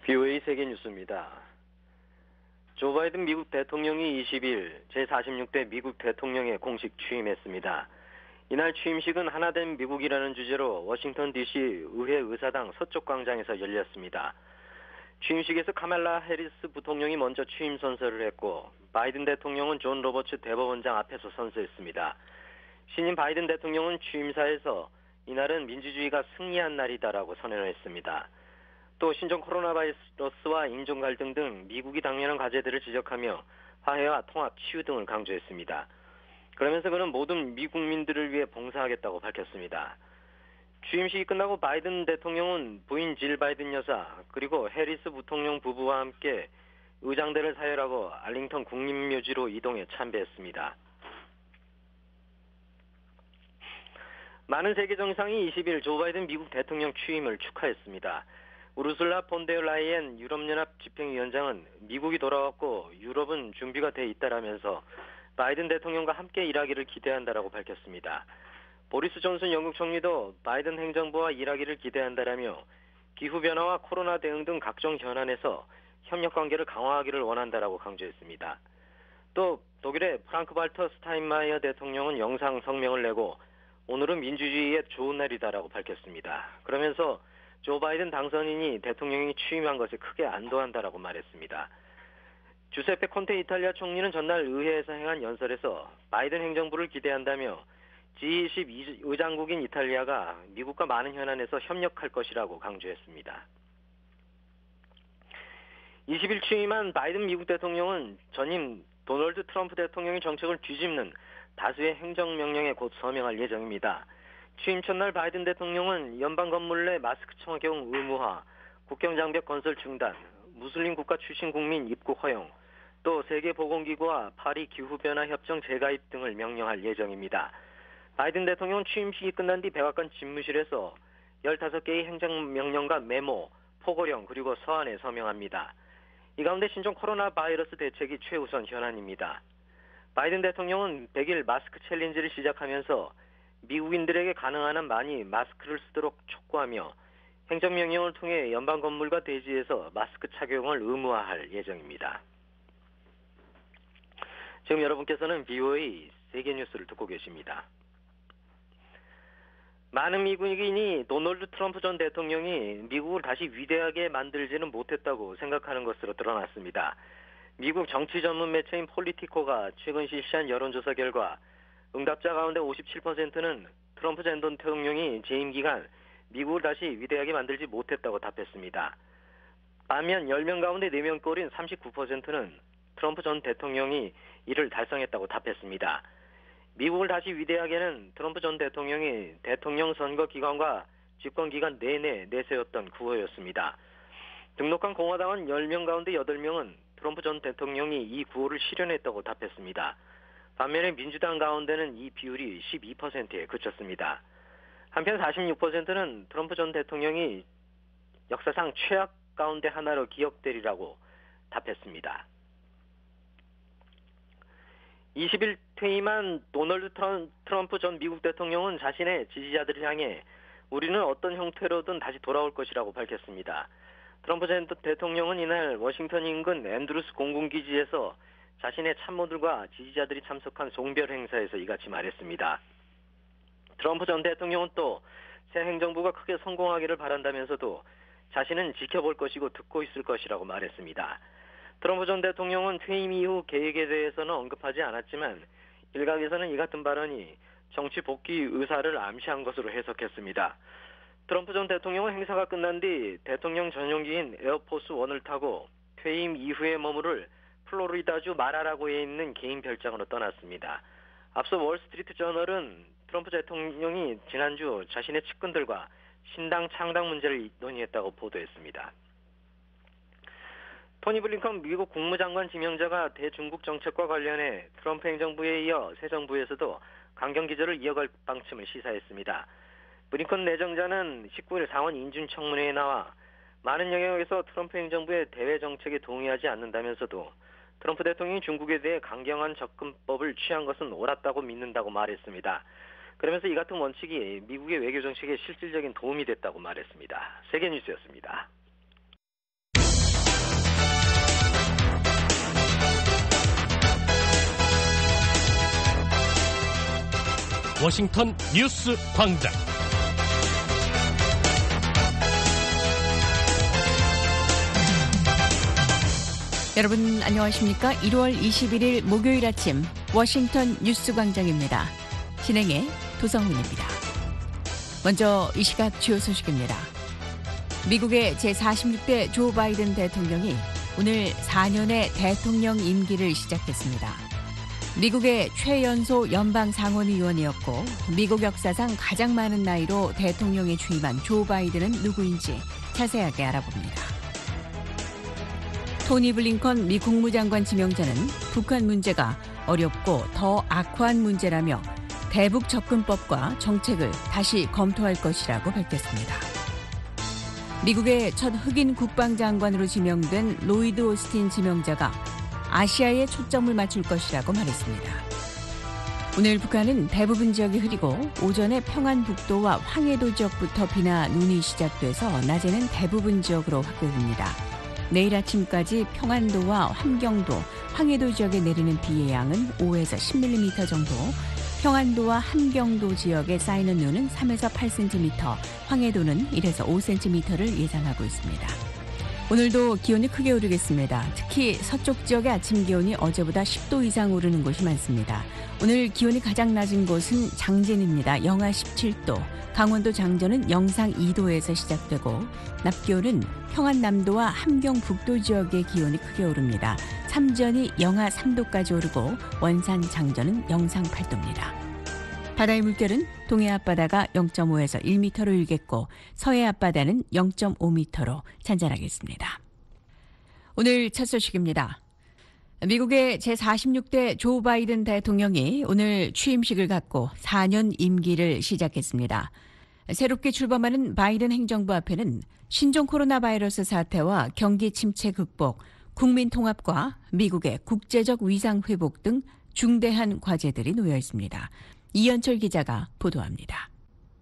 BOA 세계뉴스입니다. 조 바이든 미국 대통령이 20일 제46대 미국 대통령에 공식 취임했습니다. 이날 취임식은 하나된 미국이라는 주제로 워싱턴 DC 의회 의사당 서쪽 광장에서 열렸습니다. 취임식에서 카말라 해리스 부통령이 먼저 취임 선서를 했고 바이든 대통령은 존 로버츠 대법원장 앞에서 선서했습니다. 신임 바이든 대통령은 취임사에서 이날은 민주주의가 승리한 날이다라고 선언을 했습니다. 또 신종 코로나 바이러스와 인종 갈등 등 미국이 당면한 과제들을 지적하며 화해와 통합, 치유 등을 강조했습니다. 그러면서 그는 모든 미국민들을 위해 봉사하겠다고 밝혔습니다. 취임식이 끝나고 바이든 대통령은 부인 질 바이든 여사 그리고 해리스 부통령 부부와 함께 의장대를 사열하고 알링턴 국립묘지로 이동해 참배했습니다. 많은 세계 정상이 20일 조 바이든 미국 대통령 취임을 축하했습니다. 우르술라 폰데어 라이엔 유럽연합 집행위원장은 미국이 돌아왔고 유럽은 준비가 돼 있다라면서 바이든 대통령과 함께 일하기를 기대한다라고 밝혔습니다. 보리스 존슨 영국 총리도 바이든 행정부와 일하기를 기대한다라며 기후변화와 코로나 대응 등 각종 현안에서 협력관계를 강화하기를 원한다라고 강조했습니다. 또 독일의 프랑크 발터 스타인마이어 대통령은 영상 성명을 내고 오늘은 민주주의의 좋은 날이다라고 밝혔습니다. 그러면서 조 바이든 당선인이 대통령이 취임한 것에 크게 안도한다라고 말했습니다. 주세페 콘테 이탈리아 총리는 전날 의회에서 행한 연설에서 바이든 행정부를 기대한다며 G20 의장국인 이탈리아가 미국과 많은 현안에서 협력할 것이라고 강조했습니다. 20일 취임한 바이든 미국 대통령은 전임 도널드 트럼프 대통령의 정책을 뒤집는 다수의 행정명령에 곧 서명할 예정입니다. 취임 첫날 바이든 대통령은 연방 건물 내 마스크 착용 의무화, 국경장벽 건설 중단, 무슬림 국가 출신 국민 입국 허용, 또 세계보건기구와 파리 기후변화 협정 재가입 등을 명령할 예정입니다. 바이든 대통령 취임식이 끝난 뒤 백악관 집무실에서 15개의 행정명령과 메모, 포고령 그리고 서한에 서명합니다. 이 가운데 신종 코로나 바이러스 대책이 최우선 현안입니다. 바이든 대통령은 100일 마스크 챌린지를 시작하면서 미국인들에게 가능한 한 많이 마스크를 쓰도록 촉구하며 행정명령을 통해 연방 건물과 대지에서 마스크 착용을 의무화할 예정입니다. 지금 여러분께서는 BOA 세계뉴스를 듣고 계십니다. 많은 미국인이 도널드 트럼프 전 대통령이 미국을 다시 위대하게 만들지는 못했다고 생각하는 것으로 드러났습니다. 미국 정치 전문 매체인 폴리티코가 최근 실시한 여론조사 결과 응답자 가운데 57%는 트럼프 전 대통령이 재임 기간 미국을 다시 위대하게 만들지 못했다고 답했습니다. 반면 10명 가운데 4명꼴인 39%는 트럼프 전 대통령이 이를 달성했다고 답했습니다. 미국을 다시 위대하게는 트럼프 전 대통령이 대통령 선거 기간과 집권 기간 내내 내세웠던 구호였습니다. 등록한 공화당은 10명 가운데 8명은 트럼프 전 대통령이 이 구호를 실현했다고 답했습니다. 반면에 민주당 가운데는 이 비율이 12%에 그쳤습니다. 한편 46%는 트럼프 전 대통령이 역사상 최악 가운데 하나로 기억되리라고 답했습니다. 20일 퇴임한 도널드 트럼프 전 미국 대통령은 자신의 지지자들을 향해 우리는 어떤 형태로든 다시 돌아올 것이라고 밝혔습니다. 트럼프 전 대통령은 이날 워싱턴 인근 앤드루스 공군기지에서 자신의 참모들과 지지자들이 참석한 송별 행사에서 이같이 말했습니다. 트럼프 전 대통령은 또 새 행정부가 크게 성공하기를 바란다면서도 자신은 지켜볼 것이고 듣고 있을 것이라고 말했습니다. 트럼프 전 대통령은 퇴임 이후 계획에 대해서는 언급하지 않았지만 일각에서는 이 같은 발언이 정치 복귀 의사를 암시한 것으로 해석했습니다. 트럼프 전 대통령은 행사가 끝난 뒤 대통령 전용기인 에어포스 1을 타고 퇴임 이후에 머무를 플로리다주 마라라고에 있는 개인 별장으로 떠났습니다. 앞서 월스트리트 저널은 트럼프 대통령이 지난주 자신의 측근들과 신당 창당 문제를 논의했다고 보도했습니다. 토니 블링컨 미국 국무장관 지명자가 대중국 정책과 관련해 트럼프 행정부에 이어 새 정부에서도 강경 기조를 이어갈 방침을 시사했습니다. 블링컨 내정자는 19일 상원 인준청문회에 나와 많은 영역에서 트럼프 행정부의 대외 정책에 동의하지 않는다면서도 트럼프 대통령이 중국에 대해 강경한 접근법을 취한 것은 옳았다고 믿는다고 말했습니다. 그러면서 이 같은 원칙이 미국의 외교 정책에 실질적인 도움이 됐다고 말했습니다. 세계뉴스였습니다. 워싱턴 뉴스 광장. 여러분 안녕하십니까? 1월 21일 목요일 아침 워싱턴 뉴스 광장입니다. 진행의 도성민입니다. 먼저 이 시각 주요 소식입니다. 미국의 제46대 조 바이든 대통령이 오늘 4년의 대통령 임기를 시작했습니다. 미국의 최연소 연방 상원의원이었고 미국 역사상 가장 많은 나이로 대통령에 취임한 조 바이든은 누구인지 자세하게 알아봅니다. 토니 블링컨 미 국무장관 지명자는 북한 문제가 어렵고 더 악화한 문제라며 대북 접근법과 정책을 다시 검토할 것이라고 밝혔습니다. 미국의 첫 흑인 국방장관으로 지명된 로이드 오스틴 지명자가 아시아에 초점을 맞출 것이라고 말했습니다. 오늘 북한은 대부분 지역이 흐리고 오전에 평안북도와 황해도 지역부터 비나 눈이 시작돼서 낮에는 대부분 지역으로 확대됩니다. 내일 아침까지 평안도와 함경도, 황해도 지역에 내리는 비의 양은 5에서 10mm 정도, 평안도와 함경도 지역에 쌓이는 눈은 3에서 8cm, 황해도는 1에서 5cm를 예상하고 있습니다. 오늘도 기온이 크게 오르겠습니다. 특히 서쪽 지역의 아침 기온이 어제보다 10도 이상 오르는 곳이 많습니다. 오늘 기온이 가장 낮은 곳은 장진입니다. 영하 17도, 강원도 장전은 영상 2도에서 시작되고 낮 기온은 평안남도와 함경북도 지역의 기온이 크게 오릅니다. 삼전이 영하 3도까지 오르고 원산 장전은 영상 8도입니다. 바다의 물결은 동해 앞바다가 0.5에서 1m로 일겠고 서해 앞바다는 0.5m로 잔잔하겠습니다. 오늘 첫 소식입니다. 미국의 제46대 조 바이든 대통령이 오늘 취임식을 갖고 4년 임기를 시작했습니다. 새롭게 출범하는 바이든 행정부 앞에는 신종 코로나 바이러스 사태와 경기 침체 극복, 국민 통합과 미국의 국제적 위상 회복 등 중대한 과제들이 놓여 있습니다. 이현철 기자가 보도합니다.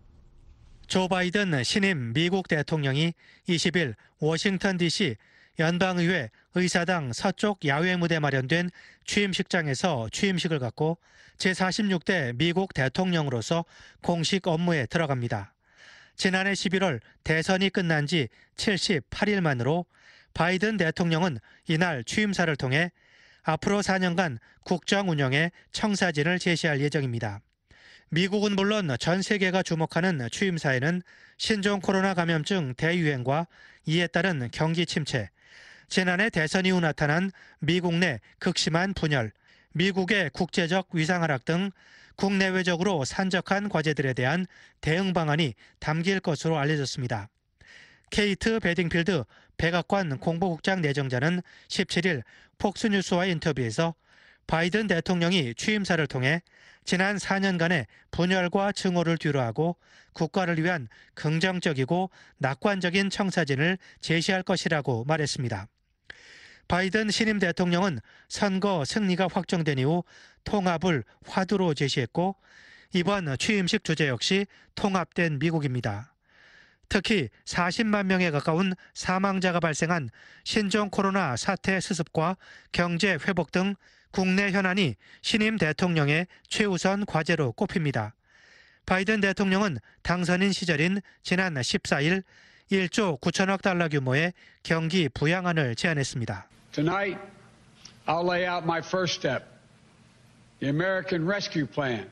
조 바이든 신임 미국 대통령이 20일 워싱턴 DC 연방의회 의사당 서쪽 야외 무대 마련된 취임식장에서 취임식을 갖고 제46대 미국 대통령으로서 공식 업무에 들어갑니다. 지난해 11월 대선이 끝난 지 78일 만으로 바이든 대통령은 이날 취임사를 통해 앞으로 4년간 국정 운영에 청사진을 제시할 예정입니다. 미국은 물론 전 세계가 주목하는 취임사에는 신종 코로나 감염증 대유행과 이에 따른 경기 침체, 지난해 대선 이후 나타난 미국 내 극심한 분열, 미국의 국제적 위상 하락 등 국내외적으로 산적한 과제들에 대한 대응 방안이 담길 것으로 알려졌습니다. 케이트 베딩필드 백악관 공보국장 내정자는 17일 폭스뉴스와의 인터뷰에서 바이든 대통령이 취임사를 통해 지난 4년간의 분열과 증오를 뒤로하고 국가를 위한 긍정적이고 낙관적인 청사진을 제시할 것이라고 말했습니다. 바이든 신임 대통령은 선거 승리가 확정된 이후 통합을 화두로 제시했고 이번 취임식 주제 역시 통합된 미국입니다. 특히 40만 명에 가까운 사망자가 발생한 신종 코로나 사태 수습과 경제 회복 등 국내 현안이 신임 대통령의 최우선 과제로 꼽힙니다. 바이든 대통령은 당선인 시절인 지난 14일 1조 9천억 달러 규모의 경기 부양안을 제안했습니다. Tonight, I'll lay out my first step, the American Rescue Plan.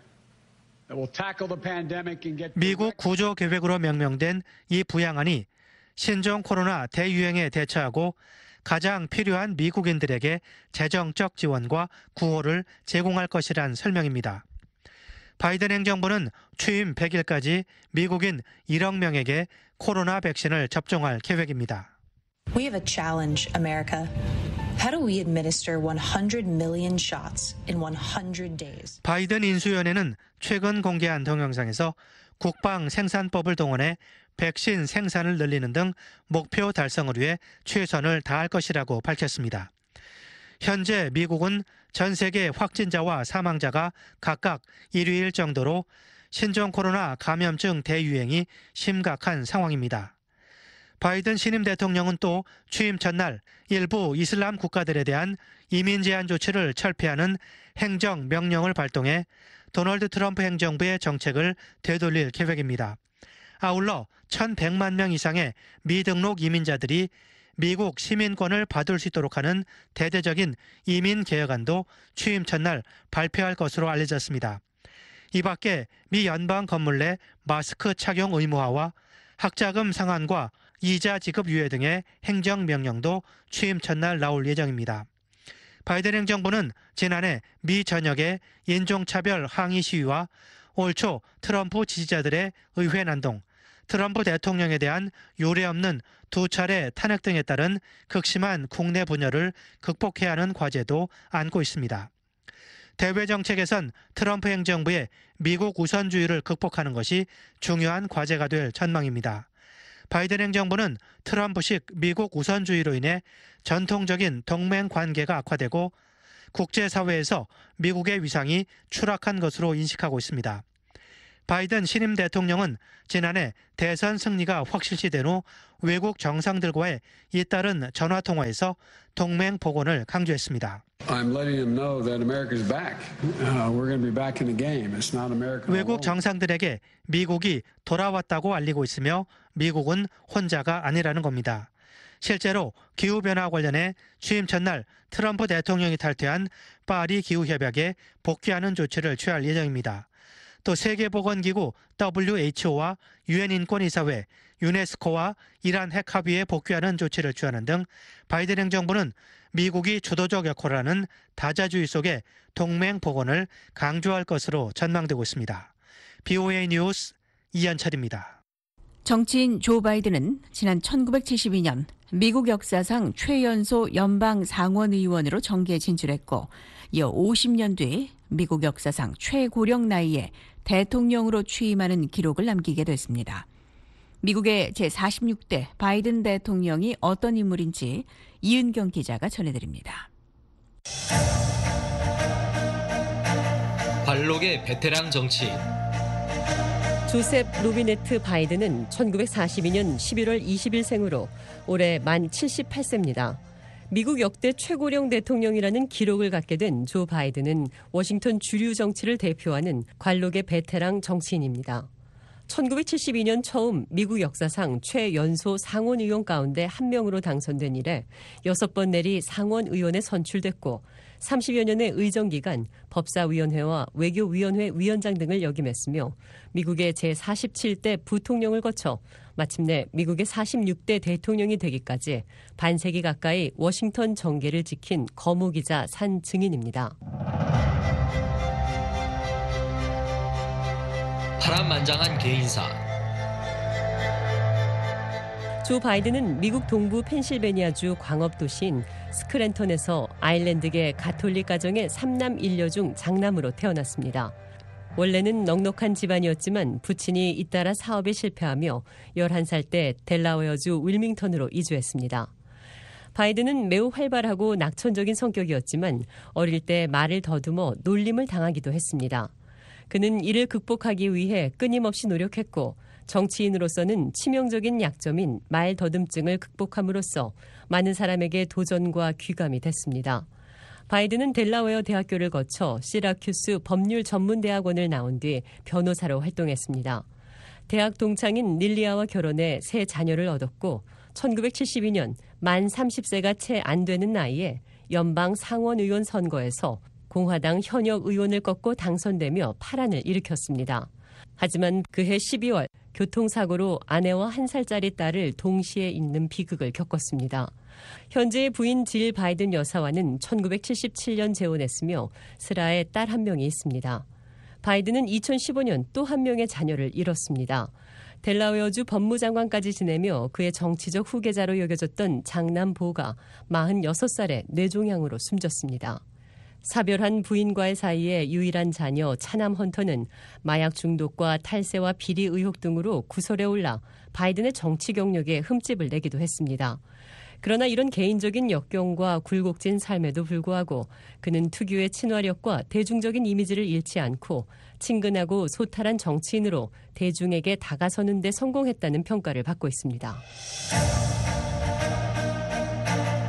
미국 구조 계획으로 명명된 이 부양안이 신종 코로나 대유행에 대처하고 가장 필요한 미국인들에게 재정적 지원과 구호를 제공할 것이란 설명입니다. 바이든 행정부는 취임 100일까지 미국인 1억 명에게 코로나 백신을 접종할 계획입니다. We have a challenge, America. How do we administer 100 million shots in 100 days? 바이든 인수위원회는 최근 공개한 동영상에서 국방 생산법을 동원해 백신 생산을 늘리는 등 목표 달성을 위해 최선을 다할 것이라고 밝혔습니다. 현재 미국은 전 세계 확진자와 사망자가 각각 1위일 정도로 신종 코로나 감염증 대유행이 심각한 상황입니다. 바이든 신임 대통령은 또 취임 첫날 일부 이슬람 국가들에 대한 이민 제한 조치를 철폐하는 행정 명령을 발동해 도널드 트럼프 행정부의 정책을 되돌릴 계획입니다. 아울러 1,100만 명 이상의 미등록 이민자들이 미국 시민권을 받을 수 있도록 하는 대대적인 이민 개혁안도 취임 첫날 발표할 것으로 알려졌습니다. 이 밖에 미 연방 건물 내 마스크 착용 의무화와 학자금 상한과 이자 지급 유예 등의 행정명령도 취임 첫날 나올 예정입니다. 바이든 행정부는 지난해 미 전역의 인종차별 항의 시위와 올 초 트럼프 지지자들의 의회 난동, 트럼프 대통령에 대한 유례없는 2차례 탄핵 등에 따른 극심한 국내 분열을 극복해야 하는 과제도 안고 있습니다. 대외 정책에선 트럼프 행정부의 미국 우선주의를 극복하는 것이 중요한 과제가 될 전망입니다. 바이든 행정부는 트럼프식 미국 우선주의로 인해 전통적인 동맹 관계가 악화되고 국제사회에서 미국의 위상이 추락한 것으로 인식하고 있습니다. 바이든 신임 대통령은 지난해 대선 승리가 확실시된 후 외국 정상들과의 잇따른 전화통화에서 동맹 복원을 강조했습니다. 외국 정상들에게 미국이 돌아왔다고 알리고 있으며 미국은 혼자가 아니라는 겁니다. 실제로 기후변화 관련해 취임 첫날 트럼프 대통령이 탈퇴한 파리 기후협약에 복귀하는 조치를 취할 예정입니다. 또 세계보건기구 WHO와 유엔인권이사회, 유네스코와 이란 핵 합의에 복귀하는 조치를 취하는 등 바이든 행정부는 미국이 주도적 역할을 하는 다자주의 속에 동맹 복원을 강조할 것으로 전망되고 있습니다. BOA 뉴스 이현철입니다. 정치인 조 바이든은 지난 1972년 미국 역사상 최연소 연방 상원의원으로 정계에 진출했고 이어 50년 뒤 미국 역사상 최고령 나이에 대통령으로 취임하는 기록을 남기게 됐습니다. 미국의 제46대 바이든 대통령이 어떤 인물인지 이은경 기자가 전해드립니다. 관록의 베테랑 정치인 조셉 로비네트 바이든은 1942년 11월 20일 생으로 올해 만 78세입니다. 미국 역대 최고령 대통령이라는 기록을 갖게 된 조 바이든은 워싱턴 주류 정치를 대표하는 관록의 베테랑 정치인입니다. 1972년 처음 미국 역사상 최연소 상원의원 가운데 한 명으로 당선된 이래 6번 내리 상원의원에 선출됐고 30여 년의 의정기간 법사위원회와 외교위원회 위원장 등을 역임했으며 미국의 제47대 부통령을 거쳐 마침내 미국의 46대 대통령이 되기까지 반세기 가까이 워싱턴 정계를 지킨 거무기자 산 증인입니다. 파란만장한 개인사. 조 바이든은 미국 동부 펜실베니아주 광업도시인 스크랜턴에서 아일랜드계 가톨릭 가정의 3남 1녀 중 장남으로 태어났습니다. 원래는 넉넉한 집안이었지만 부친이 잇따라 사업에 실패하며 11살 때 델라웨어주 윌밍턴으로 이주했습니다. 바이든은 매우 활발하고 낙천적인 성격이었지만 어릴 때 말을 더듬어 놀림을 당하기도 했습니다. 그는 이를 극복하기 위해 끊임없이 노력했고 정치인으로서는 치명적인 약점인 말 더듬증을 극복함으로써 많은 사람에게 도전과 귀감이 됐습니다. 바이든은 델라웨어 대학교를 거쳐 시라큐스 법률 전문대학원을 나온 뒤 변호사로 활동했습니다. 대학 동창인 릴리아와 결혼해 세 자녀를 얻었고 1972년 만 30세가 채 안 되는 나이에 연방 상원의원 선거에서 공화당 현역 의원을 꺾고 당선되며 파란을 일으켰습니다. 하지만 그해 12월 교통사고로 아내와 1살짜리 딸을 동시에 잃는 비극을 겪었습니다. 현재의 부인 질 바이든 여사와는 1977년 재혼했으며 슬아에 딸 한 명이 있습니다. 바이든은 2015년 또 한 명의 자녀를 잃었습니다. 델라웨어주 법무장관까지 지내며 그의 정치적 후계자로 여겨졌던 장남 보가 46살에 뇌종양으로 숨졌습니다. 사별한 부인과의 사이에 유일한 자녀 차남 헌터는 마약 중독과 탈세와 비리 의혹 등으로 구설에 올라 바이든의 정치 경력에 흠집을 내기도 했습니다. 그러나 이런 개인적인 역경과 굴곡진 삶에도 불구하고 그는 특유의 친화력과 대중적인 이미지를 잃지 않고 친근하고 소탈한 정치인으로 대중에게 다가서는 데 성공했다는 평가를 받고 있습니다.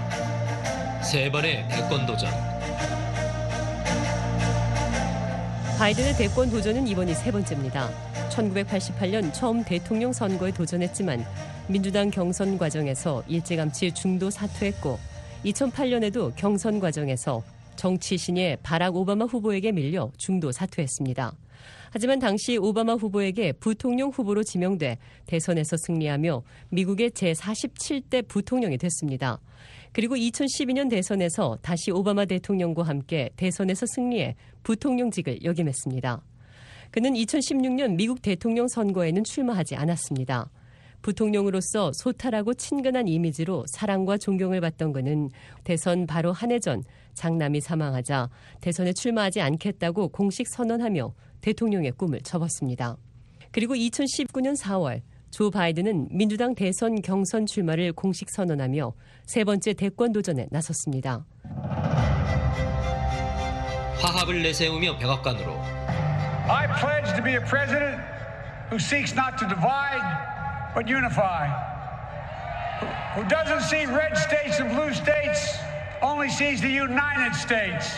세 번의 대권 도전. 바이든의 대권 도전은 이번이 세 번째입니다. 1988년 처음 대통령 선거에 도전했지만 민주당 경선 과정에서 일찌감치 중도 사퇴했고 2008년에도 경선 과정에서 정치 신예 바락 오바마 후보에게 밀려 중도 사퇴했습니다. 하지만 당시 오바마 후보에게 부통령 후보로 지명돼 대선에서 승리하며 미국의 제47대 부통령이 됐습니다. 그리고 2012년 대선에서 다시 오바마 대통령과 함께 대선에서 승리해 부통령직을 역임했습니다. 그는 2016년 미국 대통령 선거에는 출마하지 않았습니다. 부통령으로서 소탈하고 친근한 이미지로 사랑과 존경을 받던 그는 대선 바로 한 해 전 장남이 사망하자 대선에 출마하지 않겠다고 공식 선언하며 대통령의 꿈을 접었습니다. 그리고 2019년 4월 조 바이든은 민주당 대선 경선 출마를 공식 선언하며 세 번째 대권 도전에 나섰습니다. 화합을 내세우며 백악관으로 I pledge to be a president who seeks not to divide but unify. Who doesn't see red states and blue states, only sees the United States.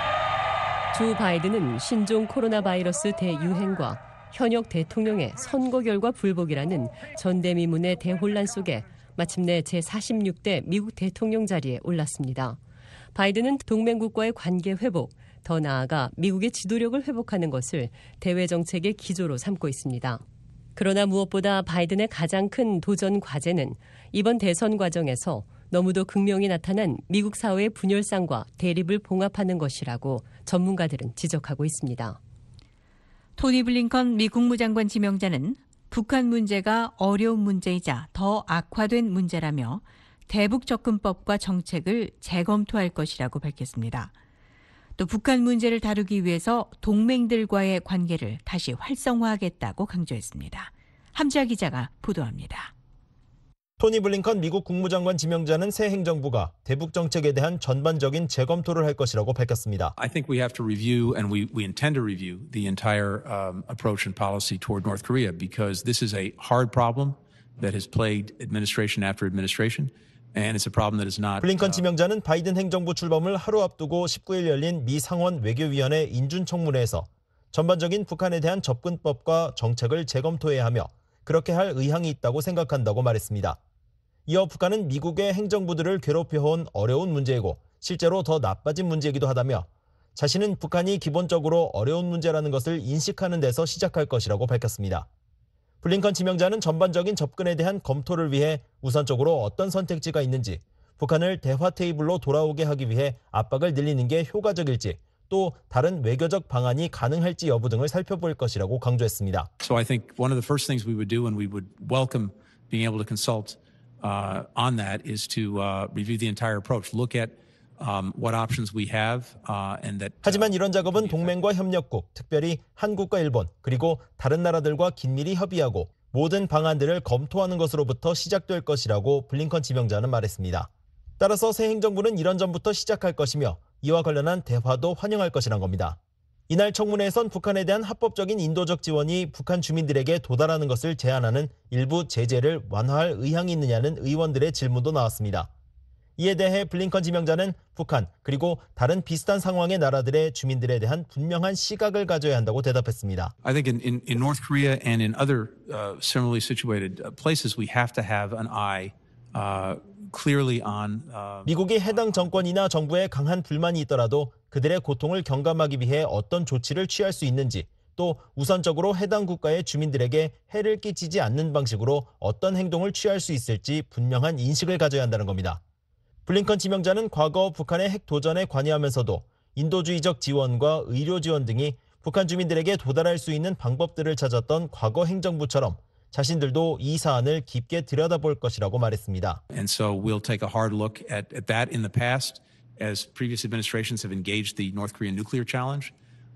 조 바이든은 신종 코로나 바이러스 대유행과 현역 대통령의 선거 결과 불복이라는 전대미문의 대혼란 속에 마침내 제46대 미국 대통령 자리에 올랐습니다. 바이든은 동맹국과의 관계 회복, 더 나아가 미국의 지도력을 회복하는 것을 대외 정책의 기조로 삼고 있습니다. 그러나 무엇보다 바이든의 가장 큰 도전 과제는 이번 대선 과정에서 너무도 극명히 나타난 미국 사회의 분열상과 대립을 봉합하는 것이라고 전문가들은 지적하고 있습니다. 토니 블링컨 미 국무장관 지명자는 북한 문제가 어려운 문제이자 더 악화된 문제라며 대북 접근법과 정책을 재검토할 것이라고 밝혔습니다. 또 북한 문제를 다루기 위해서 동맹들과의 관계를 다시 활성화하겠다고 강조했습니다. 함지아 기자가 보도합니다. 토니 블링컨 미국 국무장관 지명자는 새 행정부가 대북 정책에 대한 전반적인 재검토를 할 것이라고 밝혔습니다. I think we have to review, and we intend to review the entire approach and policy toward North Korea because this is a hard problem that has plagued administration after administration. And it's a problem that is not. 블링컨 지명자는 바이든 행정부 출범을 하루 앞두고 19일 열린 미 상원 외교위원회 인준청문회에서 전반적인 북한에 대한 접근법과 정책을 재검토해야 하며 그렇게 할 의향이 있다고 생각한다고 말했습니다. 이어 북한은 미국의 행정부들을 괴롭혀온 어려운 문제이고 실제로 더 나빠진 문제이기도 하다며 자신은 북한이 기본적으로 어려운 문제라는 것을 인식하는 데서 시작할 것이라고 밝혔습니다. 블링컨 지명자는 전반적인 접근에 대한 검토를 위해 우선적으로 어떤 선택지가 있는지, 북한을 대화 테이블로 돌아오게 하기 위해 압박을 늘리는 게 효과적일지, 또 다른 외교적 방안이 가능할지 여부 등을 살펴볼 것이라고 강조했습니다. So I think one of the first things we would do, and we would welcome being able to consult on that, is to review the entire approach, look at what options we have, and that. 하지만 이런 작업은 동맹과 협력국, 특별히 한국과 일본, 그리고 다른 나라들과 긴밀히 협의하고 모든 방안들을 검토하는 것으로부터 시작될 것이라고 블링컨 지명자는 말했습니다. 따라서 새 행정부는 이런 점부터 시작할 것이며 이와 관련한 대화도 환영할 것이란 겁니다. 이날 청문회에선 북한에 대한 합법적인 인도적 지원이 북한 주민들에게 도달하는 것을 제한하는 일부 제재를 완화할 의향이 있느냐는 의원들의 질문도 나왔습니다. 이에 대해 블링컨 지명자는 북한 그리고 다른 비슷한 상황의 나라들의 주민들에 대한 분명한 시각을 가져야 한다고 대답했습니다. I think in North Korea and in other similarly situated places we have to have an eye clearly on 미국이 해당 정권이나 정부에 강한 불만이 있더라도 그들의 고통을 경감하기 위해 어떤 조치를 취할 수 있는지, 또 우선적으로 해당 국가의 주민들에게 해를 끼치지 않는 방식으로 어떤 행동을 취할 수 있을지 분명한 인식을 가져야 한다는 겁니다. 블링컨 지명자는 과거 북한의 핵 도전에 관여하면서도 인도주의적 지원과 의료 지원 등이 북한 주민들에게 도달할 수 있는 방법들을 찾았던 과거 행정부처럼 자신들도 이 사안을 깊게 들여다볼 것이라고 말했습니다. And so we'll take a hard look at that in the past as previous administrations have engaged the North Korean nuclear challenge.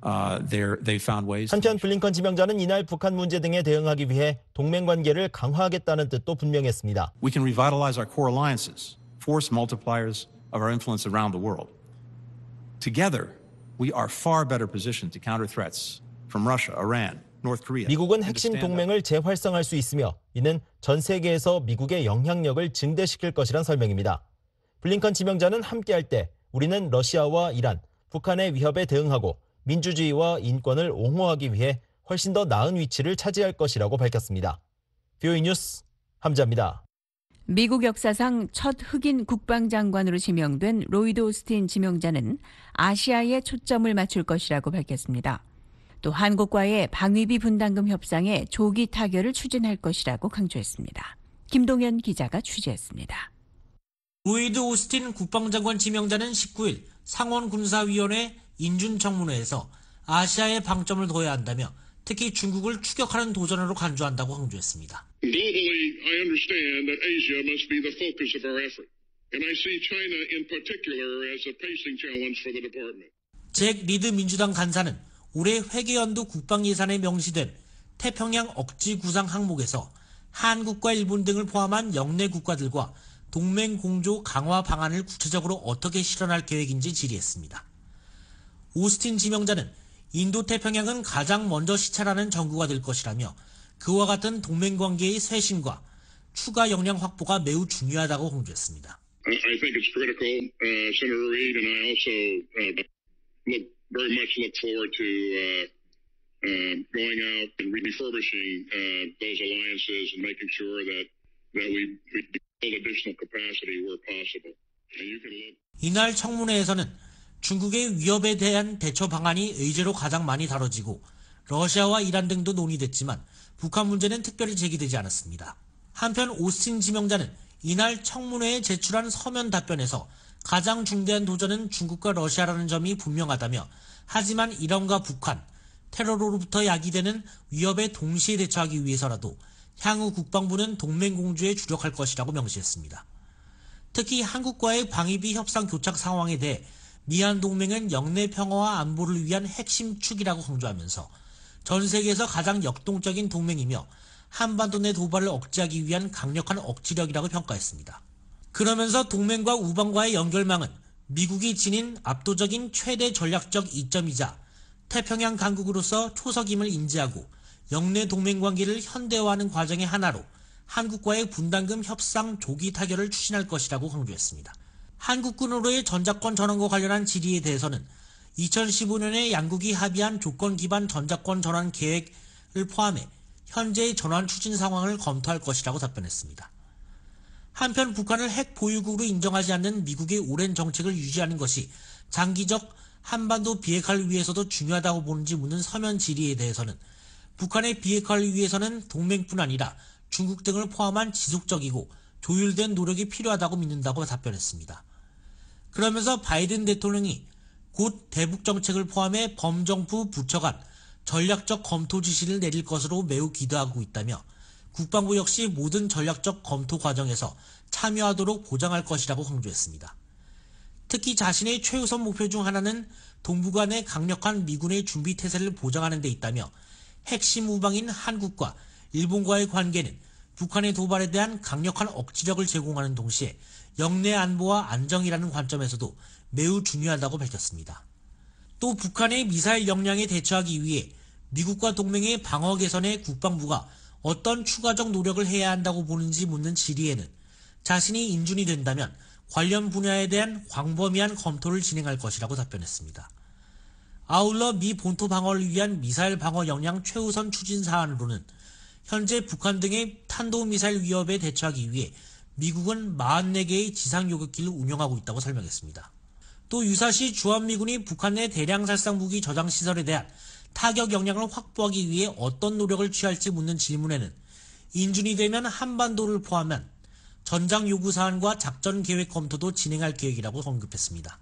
They found ways. 한편 블링컨 지명자는 이날 북한 문제 등에 대응하기 위해 동맹 관계를 강화하겠다는 뜻도 분명했습니다. We can revitalize our core alliances. Force multipliers of our influence around the world. Together, we are far better positioned to counter threats from Russia, Iran, North Korea. 미국은 핵심 동맹을 재활성화할 수 있으며 이는 전 세계에서 미국의 영향력을 증대시킬 것이란 설명입니다. 블링컨 지명자는 함께할 때 우리는 러시아와 이란, 북한의 위협에 대응하고 민주주의와 인권을 옹호하기 위해 훨씬 더 나은 위치를 차지할 것이라고 밝혔습니다. VOA 뉴스 함자입니다. 미국 역사상 첫 흑인 국방장관으로 지명된 로이드 오스틴 지명자는 아시아에 초점을 맞출 것이라고 밝혔습니다. 또 한국과의 방위비 분담금 협상에 조기 타결을 추진할 것이라고 강조했습니다. 김동현 기자가 취재했습니다. 로이드 오스틴 국방장관 지명자는 19일 상원군사위원회 인준청문회에서 아시아에 방점을 둬야 한다며 특히 중국을 추격하는 도전으로 간주한다고 강조했습니다. Globally, I understand that Asia must be the focus of our effort, and I see China in particular as a pacing challenge for the department. 잭 리드 민주당 간사는 올해 회계연도 국방 예산에 명시된 태평양 억지 구상 항목에서 한국과 일본 등을 포함한 영내 국가들과 동맹 공조 강화 방안을 구체적으로 어떻게 실현할 계획인지 질의했습니다. 오스틴 지명자는 인도태평양은 가장 먼저 시찰하는 전구가 될 것이라며 그와 같은 동맹관계의 쇄신과 추가 역량 확보가 매우 중요하다고 강조했습니다. I think it's critical, Senator Reid, and I also very much look forward to going out and refurbishing those alliances and making sure that we build additional capacity where possible. And you can look. 이날 청문회에서는 중국의 위협에 대한 대처 방안이 의제로 가장 많이 다뤄지고 러시아와 이란 등도 논의됐지만 북한 문제는 특별히 제기되지 않았습니다. 한편 오스틴 지명자는 이날 청문회에 제출한 서면 답변에서 가장 중대한 도전은 중국과 러시아라는 점이 분명하다며 하지만 이란과 북한, 테러로부터 야기되는 위협에 동시에 대처하기 위해서라도 향후 국방부는 동맹 공조에 주력할 것이라고 명시했습니다. 특히 한국과의 방위비 협상 교착 상황에 대해 미한 동맹은 영내 평화와 안보를 위한 핵심 축이라고 강조하면서 전 세계에서 가장 역동적인 동맹이며 한반도 내 도발을 억제하기 위한 강력한 억지력이라고 평가했습니다. 그러면서 동맹과 우방과의 연결망은 미국이 지닌 압도적인 최대 전략적 이점이자 태평양 강국으로서 초석임을 인지하고 영내 동맹관계를 현대화하는 과정의 하나로 한국과의 분담금 협상 조기 타결을 추진할 것이라고 강조했습니다. 한국군으로의 전작권 전환과 관련한 질의에 대해서는 2015년에 양국이 합의한 조건 기반 전작권 전환 계획을 포함해 현재의 전환 추진 상황을 검토할 것이라고 답변했습니다. 한편 북한을 핵 보유국으로 인정하지 않는 미국의 오랜 정책을 유지하는 것이 장기적 한반도 비핵화를 위해서도 중요하다고 보는지 묻는 서면 질의에 대해서는 북한의 비핵화를 위해서는 동맹뿐 아니라 중국 등을 포함한 지속적이고 조율된 노력이 필요하다고 믿는다고 답변했습니다. 그러면서 바이든 대통령이 곧 대북 정책을 포함해 범정부 부처 간 전략적 검토 지시를 내릴 것으로 매우 기대하고 있다며 국방부 역시 모든 전략적 검토 과정에서 참여하도록 보장할 것이라고 강조했습니다. 특히 자신의 최우선 목표 중 하나는 동북 안의 강력한 미군의 준비 태세를 보장하는 데 있다며 핵심 우방인 한국과 일본과의 관계는 북한의 도발에 대한 강력한 억지력을 제공하는 동시에 영내 안보와 안정이라는 관점에서도 매우 중요하다고 밝혔습니다. 또 북한의 미사일 역량에 대처하기 위해 미국과 동맹의 방어 개선에 국방부가 어떤 추가적 노력을 해야 한다고 보는지 묻는 질의에는 자신이 인준이 된다면 관련 분야에 대한 광범위한 검토를 진행할 것이라고 답변했습니다. 아울러 미 본토 방어를 위한 미사일 방어 역량 최우선 추진 사안으로는 현재 북한 등의 탄도미사일 위협에 대처하기 위해 미국은 44개의 지상 요격기를 운영하고 있다고 설명했습니다. 또 유사시 주한미군이 북한 내 대량 살상 무기 저장 시설에 대한 타격 역량을 확보하기 위해 어떤 노력을 취할지 묻는 질문에는 인준이 되면 한반도를 포함한 전장 요구 사안과 작전 계획 검토도 진행할 계획이라고 언급했습니다.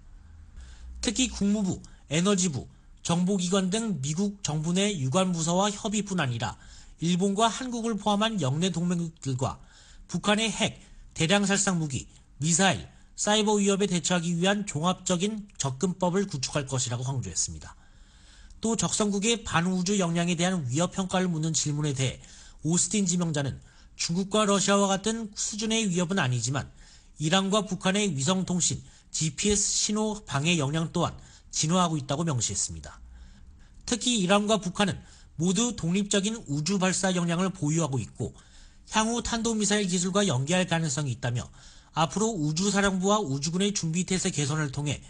특히 국무부, 에너지부, 정보기관 등 미국 정부 내 유관 부서와 협의뿐 아니라 일본과 한국을 포함한 영내 동맹국들과 북한의 핵, 대량 살상 무기, 미사일, 사이버 위협에 대처하기 위한 종합적인 접근법을 구축할 것이라고 강조했습니다. 또 적성국의 반우주 역량에 대한 위협 평가를 묻는 질문에 대해 오스틴 지명자는 중국과 러시아와 같은 수준의 위협은 아니지만 이란과 북한의 위성통신, GPS 신호 방해 역량 또한 진화하고 있다고 명시했습니다. 특히 이란과 북한은 모두 독립적인 우주 발사 역량을 보유하고 있고 향후 탄도미사일 기술과 연계할 가능성이 있다며 앞으로 우주사령부와 우주군의 준비태세 개선을 통해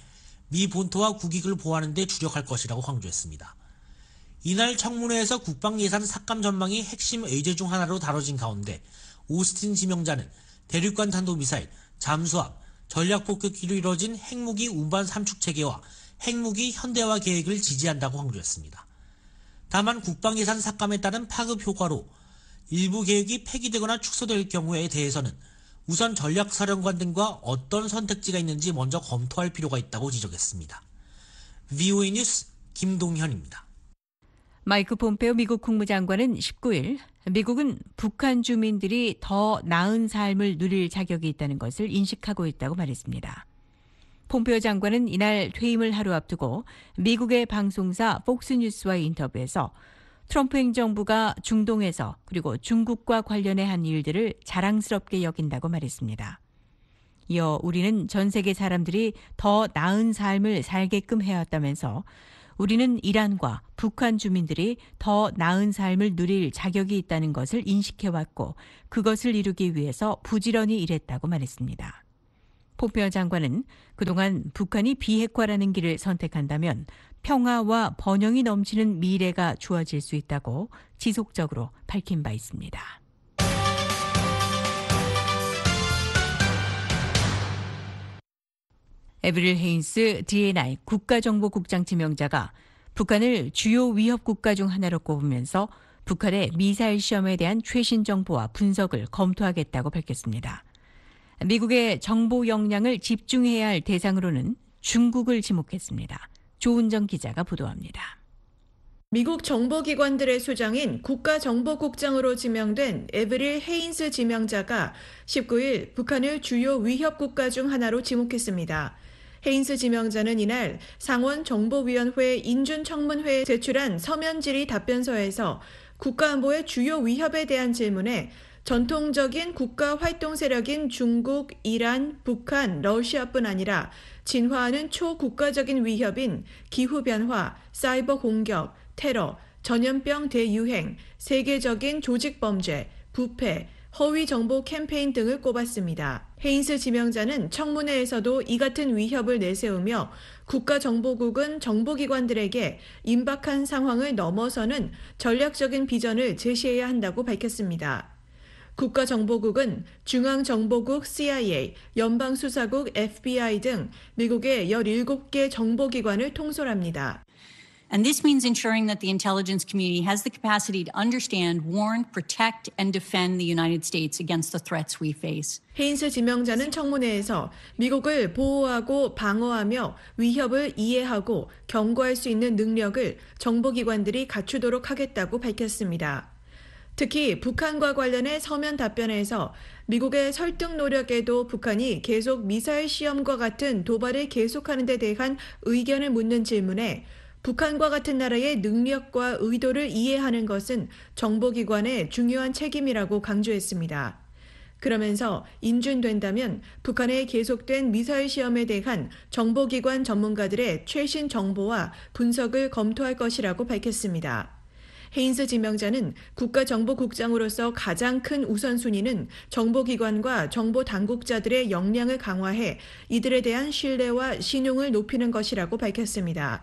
미 본토와 국익을 보호하는 데 주력할 것이라고 강조했습니다. 이날 청문회에서 국방예산 삭감 전망이 핵심 의제 중 하나로 다뤄진 가운데 오스틴 지명자는 대륙간 탄도미사일, 잠수함, 전략폭격기로 이뤄진 핵무기 운반 삼축 체계와 핵무기 현대화 계획을 지지한다고 강조했습니다. 다만 국방예산 삭감에 따른 파급 효과로 일부 계획이 폐기되거나 축소될 경우에 대해서는 우선 전략사령관 등과 어떤 선택지가 있는지 먼저 검토할 필요가 있다고 지적했습니다. VOA 뉴스 김동현입니다. 마이크 폼페오 미국 국무장관은 19일 미국은 북한 주민들이 더 나은 삶을 누릴 자격이 있다는 것을 인식하고 있다고 말했습니다. 폼페오 장관은 이날 퇴임을 하루 앞두고 미국의 방송사 폭스뉴스와의 인터뷰에서 트럼프 행정부가 중동에서 그리고 중국과 관련해 한 일들을 자랑스럽게 여긴다고 말했습니다. 이어 우리는 전 세계 사람들이 더 나은 삶을 살게끔 해왔다면서 우리는 이란과 북한 주민들이 더 나은 삶을 누릴 자격이 있다는 것을 인식해왔고 그것을 이루기 위해서 부지런히 일했다고 말했습니다. 폼페오 장관은 그동안 북한이 비핵화라는 길을 선택한다면 평화와 번영이 넘치는 미래가 주어질 수 있다고 지속적으로 밝힌 바 있습니다. 에브릴 헤인스 DNI 국가정보국장 지명자가 북한을 주요 위협 국가 중 하나로 꼽으면서 북한의 미사일 시험에 대한 최신 정보와 분석을 검토하겠다고 밝혔습니다. 미국의 정보 역량을 집중해야 할 대상으로는 중국을 지목했습니다. 조은정 기자가 보도합니다. 미국 정보기관들의 수장인 국가정보국장으로 지명된 에브릴 헤인스 지명자가 19일 북한을 주요 위협 국가 중 하나로 지목했습니다. 헤인스 지명자는 이날 상원정보위원회 인준청문회에 제출한 서면 질의 답변서에서 국가안보의 주요 위협에 대한 질문에 전통적인 국가 활동 세력인 중국, 이란, 북한, 러시아뿐 아니라 진화하는 초국가적인 위협인 기후변화, 사이버 공격, 테러, 전염병 대유행, 세계적인 조직범죄, 부패, 허위 정보 캠페인 등을 꼽았습니다. 헤인스 지명자는 청문회에서도 이 같은 위협을 내세우며 국가정보국은 정보기관들에게 임박한 상황을 넘어서는 전략적인 비전을 제시해야 한다고 밝혔습니다. 국가정보국은 중앙정보국 CIA, 연방수사국 FBI 등 미국의 17개 정보기관을 통솔합니다. And this means ensuring that the intelligence community has the capacity to understand, warn, protect, and defend the United States against the threats we face. 헤인스 지명자는 청문회에서 미국을 보호하고 방어하며 위협을 이해하고 경고할 수 있는 능력을 정보기관들이 갖추도록 하겠다고 밝혔습니다. 특히 북한과 관련해 서면 답변에서 미국의 설득 노력에도 북한이 계속 미사일 시험과 같은 도발을 계속하는 데 대한 의견을 묻는 질문에 북한과 같은 나라의 능력과 의도를 이해하는 것은 정보기관의 중요한 책임이라고 강조했습니다. 그러면서 인준된다면 북한의 계속된 미사일 시험에 대한 정보기관 전문가들의 최신 정보와 분석을 검토할 것이라고 밝혔습니다. 헤인스 지명자는 국가정보국장으로서 가장 큰 우선순위는 정보기관과 정보당국자들의 역량을 강화해 이들에 대한 신뢰와 신용을 높이는 것이라고 밝혔습니다.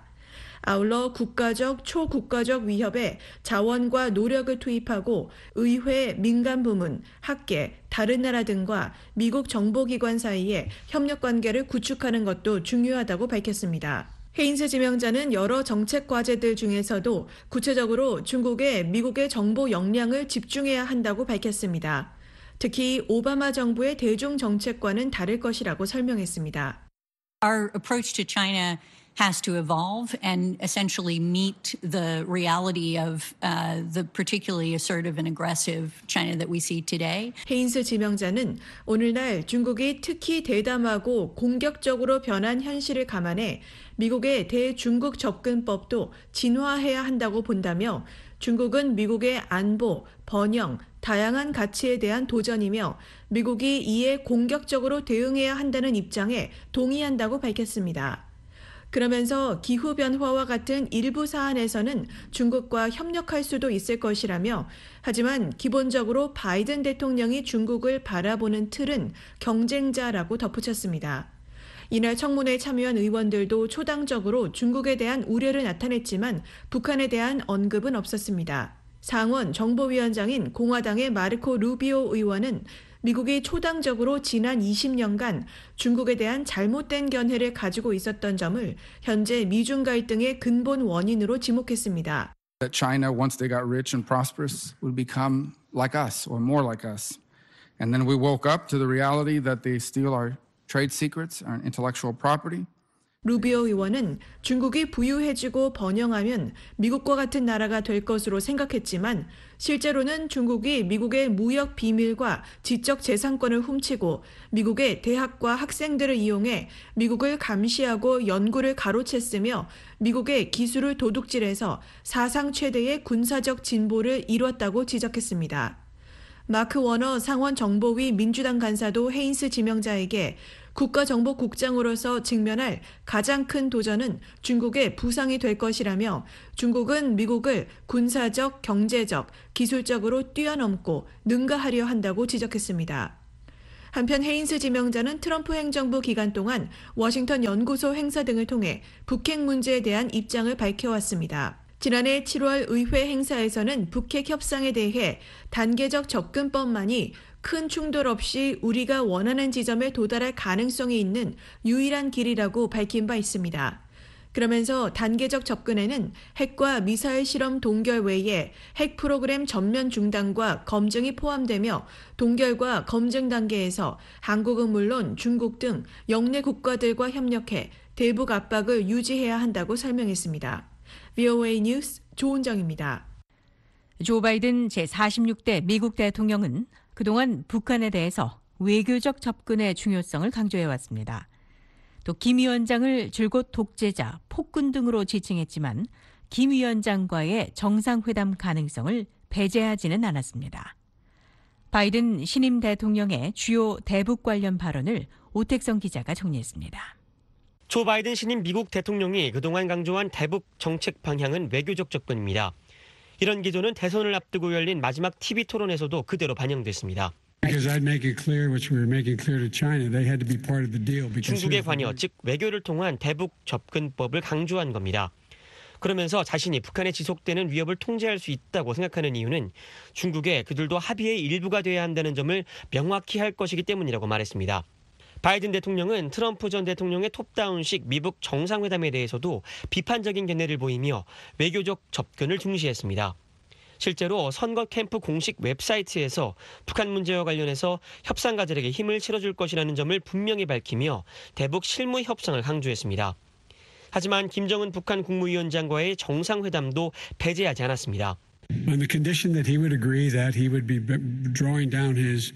아울러 국가적, 초국가적 위협에 자원과 노력을 투입하고 의회, 민간부문, 학계, 다른 나라 등과 미국 정보기관 사이에 협력관계를 구축하는 것도 중요하다고 밝혔습니다. 헤인스 지명자는 여러 정책 과제들 중에서도 구체적으로 중국에 미국의 정보 역량을 집중해야 한다고 밝혔습니다. 특히 오바마 정부의 대중정책과는 다를 것이라고 설명했습니다. Our approach to China has to evolve and essentially meet the reality of the particularly assertive and aggressive China that we see today. 헤인스 지명자는 오늘날 중국이 특히 대담하고 공격적으로 변한 현실을 감안해 미국의 대중국 접근법도 진화해야 한다고 본다며 중국은 미국의 안보, 번영, 다양한 가치에 대한 도전이며 미국이 이에 공격적으로 대응해야 한다는 입장에 동의한다고 밝혔습니다. 그러면서 기후변화와 같은 일부 사안에서는 중국과 협력할 수도 있을 것이라며 하지만 기본적으로 바이든 대통령이 중국을 바라보는 틀은 경쟁자라고 덧붙였습니다. 이날 청문회에 참여한 의원들도 초당적으로 중국에 대한 우려를 나타냈지만 북한에 대한 언급은 없었습니다. 상원 정보위원장인 공화당의 마르코 루비오 의원은 미국이 초당적으로 지난 20년간 중국에 대한 잘못된 견해를 가지고 있었던 점을 현재 미중 갈등의 근본 원인으로 지목했습니다. That China, once they got rich and prosperous, would become like us or more like us. And then we woke up to the reality that they steal our trade secrets, our intellectual property. 루비오 의원은 중국이 부유해지고 번영하면 미국과 같은 나라가 될 것으로 생각했지만 실제로는 중국이 미국의 무역 비밀과 지적 재산권을 훔치고 미국의 대학과 학생들을 이용해 미국을 감시하고 연구를 가로챘으며 미국의 기술을 도둑질해서 사상 최대의 군사적 진보를 이뤘다고 지적했습니다. 마크 워너 상원 정보위 민주당 간사도 헤인스 지명자에게 국가정보국장으로서 직면할 가장 큰 도전은 중국의 부상이 될 것이라며 중국은 미국을 군사적, 경제적, 기술적으로 뛰어넘고 능가하려 한다고 지적했습니다. 한편 헤인스 지명자는 트럼프 행정부 기간 동안 워싱턴 연구소 행사 등을 통해 북핵 문제에 대한 입장을 밝혀왔습니다. 지난해 7월 의회 행사에서는 북핵 협상에 대해 단계적 접근법만이 큰 충돌 없이 우리가 원하는 지점에 도달할 가능성이 있는 유일한 길이라고 밝힌 바 있습니다. 그러면서 단계적 접근에는 핵과 미사일 실험 동결 외에 핵 프로그램 전면 중단과 검증이 포함되며 동결과 검증 단계에서 한국은 물론 중국 등 영내 국가들과 협력해 대북 압박을 유지해야 한다고 설명했습니다. VOA 뉴스 조은정입니다. 조 바이든 제46대 미국 대통령은 그동안 북한에 대해서 외교적 접근의 중요성을 강조해왔습니다. 또 김 위원장을 줄곧 독재자, 폭군 등으로 지칭했지만 김 위원장과의 정상회담 가능성을 배제하지는 않았습니다. 바이든 신임 대통령의 주요 대북 관련 발언을 오택성 기자가 정리했습니다. 조 바이든 신임 미국 대통령이 그동안 강조한 대북 정책 방향은 외교적 접근입니다. 이런 기조는 대선을 앞두고 열린 마지막 TV 토론에서도 그대로 반영됐습니다. 중국의 관여, 즉 외교를 통한 대북 접근법을 강조한 겁니다. 그러면서 자신이 북한에 지속되는 위협을 통제할 수 있다고 생각하는 이유는 중국에 그들도 합의의 일부가 돼야 한다는 점을 명확히 할 것이기 때문이라고 말했습니다. 바이든 대통령은 트럼프 전 대통령의 톱다운식 미북 정상회담에 대해서도 비판적인 견해를 보이며 외교적 접근을 중시했습니다. 실제로 선거 캠프 공식 웹사이트에서 북한 문제와 관련해서 협상가들에게 힘을 실어줄 것이라는 점을 분명히 밝히며 대북 실무 협상을 강조했습니다. 하지만 김정은 북한 국무위원장과의 정상회담도 배제하지 않았습니다. On the condition that he would agree that he would be drawing down his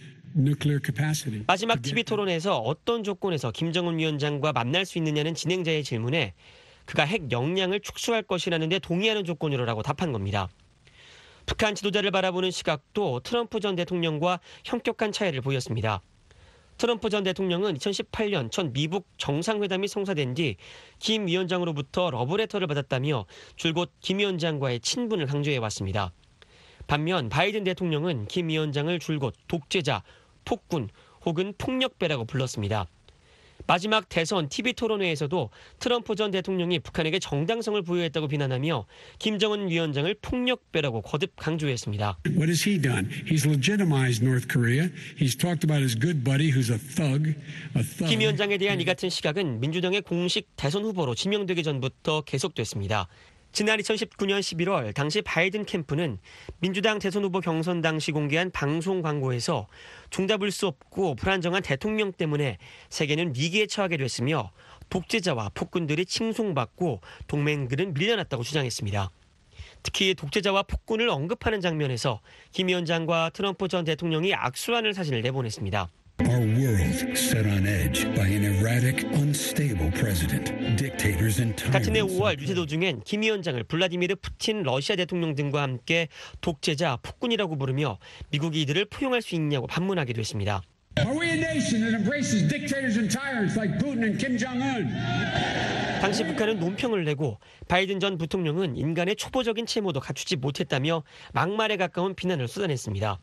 마지막 TV 토론에서 어떤 조건에서 김정은 위원장과 만날 수 있느냐는 진행자의 질문에 그가 핵 역량을 축소할 것이라는 데 동의하는 조건으로라고 답한 겁니다. 북한 지도자를 바라보는 시각도 트럼프 전 대통령과 현격한 차이를 보였습니다. 트럼프 전 대통령은 2018년 첫 미북 정상회담이 성사된 뒤 김 위원장으로부터 러브레터를 받았다며 줄곧 김 위원장과의 친분을 강조해왔습니다. 반면 바이든 대통령은 김 위원장을 줄곧 독재자, 폭군 혹은 폭력배라고 불렀습니다. 마지막 대선 TV 토론회에서도 트럼프 전 대통령이 북한에게 정당성을 부여했다고 비난하며 김정은 위원장을 폭력배라고 거듭 강조했습니다. What has he done? He's legitimized North Korea. He's talked about his good buddy who's a thug. 김 위원장에 대한 이 같은 시각은 민주당의 공식 대선 후보로 지명되기 전부터 계속됐습니다. 지난 2019년 11월 당시 바이든 캠프는 민주당 대선 후보 경선 당시 공개한 방송 광고에서 종잡을 수 없고 불안정한 대통령 때문에 세계는 위기에 처하게 됐으며 독재자와 폭군들이 칭송받고 동맹들은 밀려났다고 주장했습니다. 특히 독재자와 폭군을 언급하는 장면에서 김 위원장과 트럼프 전 대통령이 악수하는 사진을 내보냈습니다. Our world set on edge by an erratic, unstable president, dictators and tyrants. 같은 해 5월 유세 도중엔 김 위원장을 블라디미르 푸틴 러시아 대통령 등과 함께 독재자, 폭군이라고 부르며 미국이 이들을 포용할 수 있냐고 반문하기도 했습니다. Are we a nation that embraces dictators and tyrants like Putin and Kim Jong-un? 당시 북한은 논평을 내고 바이든 전 부통령은 인간의 초보적인 채모도 갖추지 못했다며 막말에 가까운 비난을 쏟아냈습니다.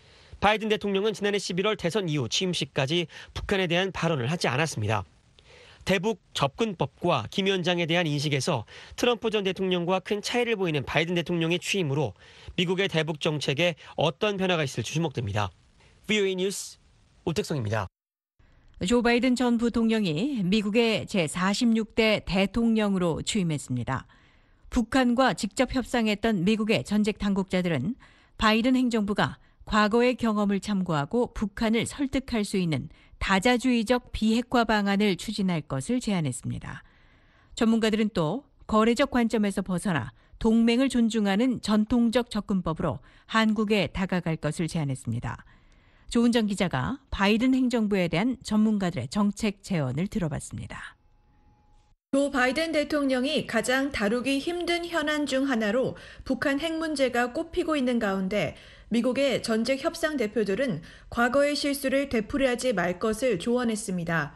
바이든 대통령은 지난해 11월 대선 이후 취임식까지 북한에 대한 발언을 하지 않았습니다. 대북 접근법과 김 위원장에 대한 인식에서 트럼프 전 대통령과 큰 차이를 보이는 바이든 대통령의 취임으로 미국의 대북 정책에 어떤 변화가 있을지 주목됩니다. VOA 뉴스 오택성입니다. 조 바이든 전 부통령이 미국의 제46대 대통령으로 취임했습니다. 북한과 직접 협상했던 미국의 전직 당국자들은 바이든 행정부가 과거의 경험을 참고하고 북한을 설득할 수 있는 다자주의적 비핵화 방안을 추진할 것을 제안했습니다. 전문가들은 또 거래적 관점에서 벗어나 동맹을 존중하는 전통적 접근법으로 한국에 다가갈 것을 제안했습니다. 조은정 기자가 바이든 행정부에 대한 전문가들의 정책 제언을 들어봤습니다. 조 바이든 대통령이 가장 다루기 힘든 현안 중 하나로 북한 핵 문제가 꼽히고 있는 가운데 미국의 전직 협상 대표들은 과거의 실수를 되풀이하지 말 것을 조언했습니다.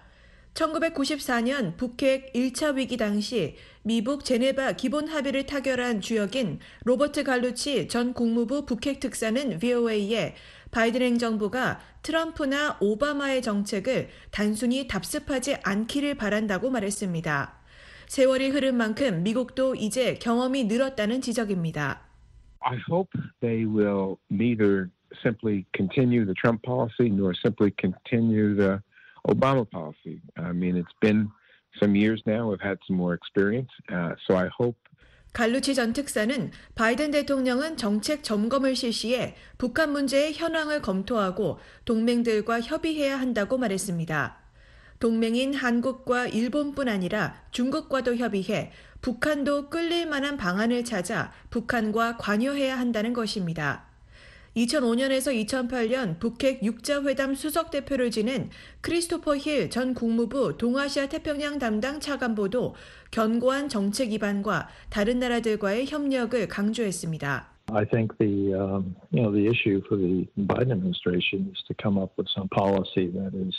1994년 북핵 1차 위기 당시 미북 제네바 기본 합의를 타결한 주역인 로버트 갈루치 전 국무부 북핵 특사는 VOA에 바이든 행정부가 트럼프나 오바마의 정책을 단순히 답습하지 않기를 바란다고 말했습니다. 세월이 흐른 만큼 미국도 이제 경험이 늘었다는 지적입니다. I hope they will neither simply continue the Trump policy nor simply continue the Obama policy. I mean, it's been some years now. We've had some more experience. So I hope 갈루치 전 특사는 바이든 대통령은 정책 점검을 실시해 북한 문제의 현황을 검토하고 동맹들과 협의해야 한다고 말했습니다. 동맹인 한국과 일본뿐 아니라 중국과도 협의해 북한도 끌릴 만한 방안을 찾아 북한과 관여해야 한다는 것입니다. 2005년에서 2008년 북핵 6자 회담 수석 대표를 지낸 크리스토퍼 힐 전 국무부 동아시아 태평양 담당 차관보도 견고한 정책 기반과 다른 나라들과의 협력을 강조했습니다. I think the issue for the Biden administration is to come up with some policy that is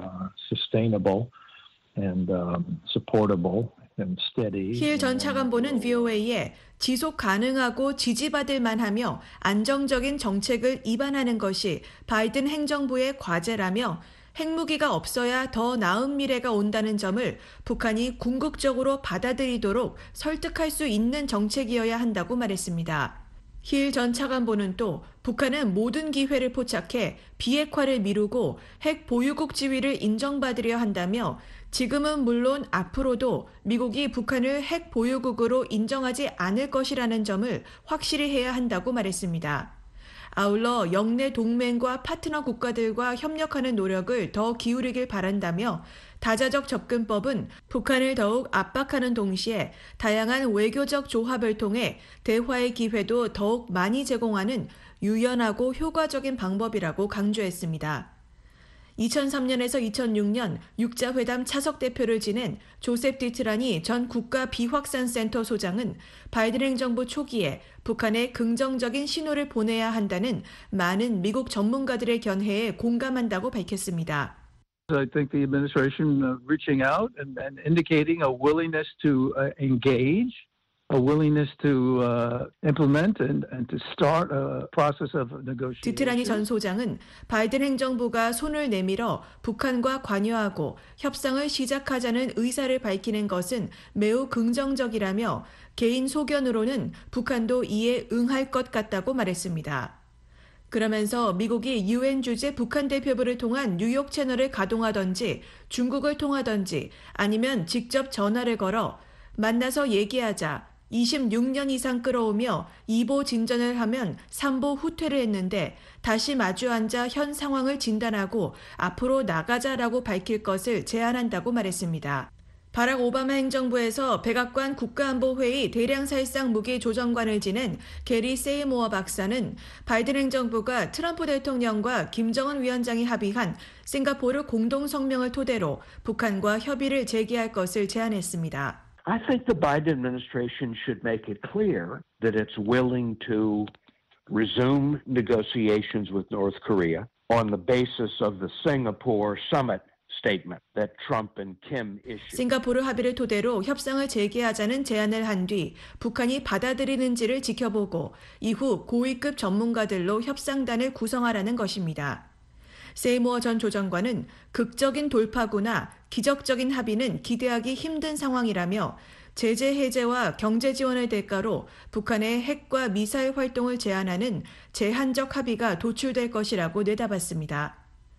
sustainable and supportable and steady. 힐 전 차관보는 VOA에 지속 가능하고 지지받을 만하며 안정적인 정책을 입안하는 것이 바이든 행정부의 과제라며 핵무기가 없어야 더 나은 미래가 온다는 점을 북한이 궁극적으로 받아들이도록 설득할 수 있는 정책이어야 한다고 말했습니다. 힐 전 차관보는 또 북한은 모든 기회를 포착해 비핵화를 미루고 핵 보유국 지위를 인정받으려 한다며 지금은 물론 앞으로도 미국이 북한을 핵 보유국으로 인정하지 않을 것이라는 점을 확실히 해야 한다고 말했습니다. 아울러 영내 동맹과 파트너 국가들과 협력하는 노력을 더 기울이길 바란다며 다자적 접근법은 북한을 더욱 압박하는 동시에 다양한 외교적 조합을 통해 대화의 기회도 더욱 많이 제공하는 유연하고 효과적인 방법이라고 강조했습니다. 2003년에서 2006년 6자 회담 차석 대표를 지낸 조셉 디트라니 전 국가 비확산센터 소장은 바이든 행정부 초기에 북한에 긍정적인 신호를 보내야 한다는 많은 미국 전문가들의 견해에 공감한다고 밝혔습니다. I think the administration reaching out and indicating a willingness to engage, a willingness to implement and to start a process of negotiation. 디트라니 전 소장은 바이든 행정부가 손을 내밀어 북한과 관여하고 협상을 시작하자는 의사를 밝히는 것은 매우 긍정적이라며 개인 소견으로는 북한도 이에 응할 것 같다고 말했습니다. 그러면서 미국이 UN 주재 북한 대표부를 통한 뉴욕 채널을 가동하던지 중국을 통하던지 아니면 직접 전화를 걸어 만나서 얘기하자 26년 이상 끌어오며 2보 진전을 하면 3보 후퇴를 했는데 다시 마주 앉아 현 상황을 진단하고 앞으로 나가자라고 밝힐 것을 제안한다고 말했습니다. 바락 오바마 행정부에서 백악관 국가안보회의 대량살상 무기 조정관을 지낸 게리 세이모어 박사는 바이든 행정부가 트럼프 대통령과 김정은 위원장이 합의한 싱가포르 공동성명을 토대로 북한과 협의를 재개할 것을 제안했습니다. I think the Biden administration should make it clear that it's willing to resume negotiations with North Korea on the basis of the Singapore summit. Statement that Trump and Kim issued. 싱가포르 합의를 토대로 협상을 재개하자는 제안을 한 뒤 북한이 받아들이는지를 지켜보고 이후 고위급 전문가들로 협상단을 구성하라는 것입니다. 세이모어 전 조정관은 극적인 돌파구나 기적적인 합의는 기대하기 힘든 상황이라며 제재 해제와 경제 지원의 대가로 북한의 핵과 미사일 활동을 제한하는 제한적 합의가 도출될 것이라고 내다봤습니다.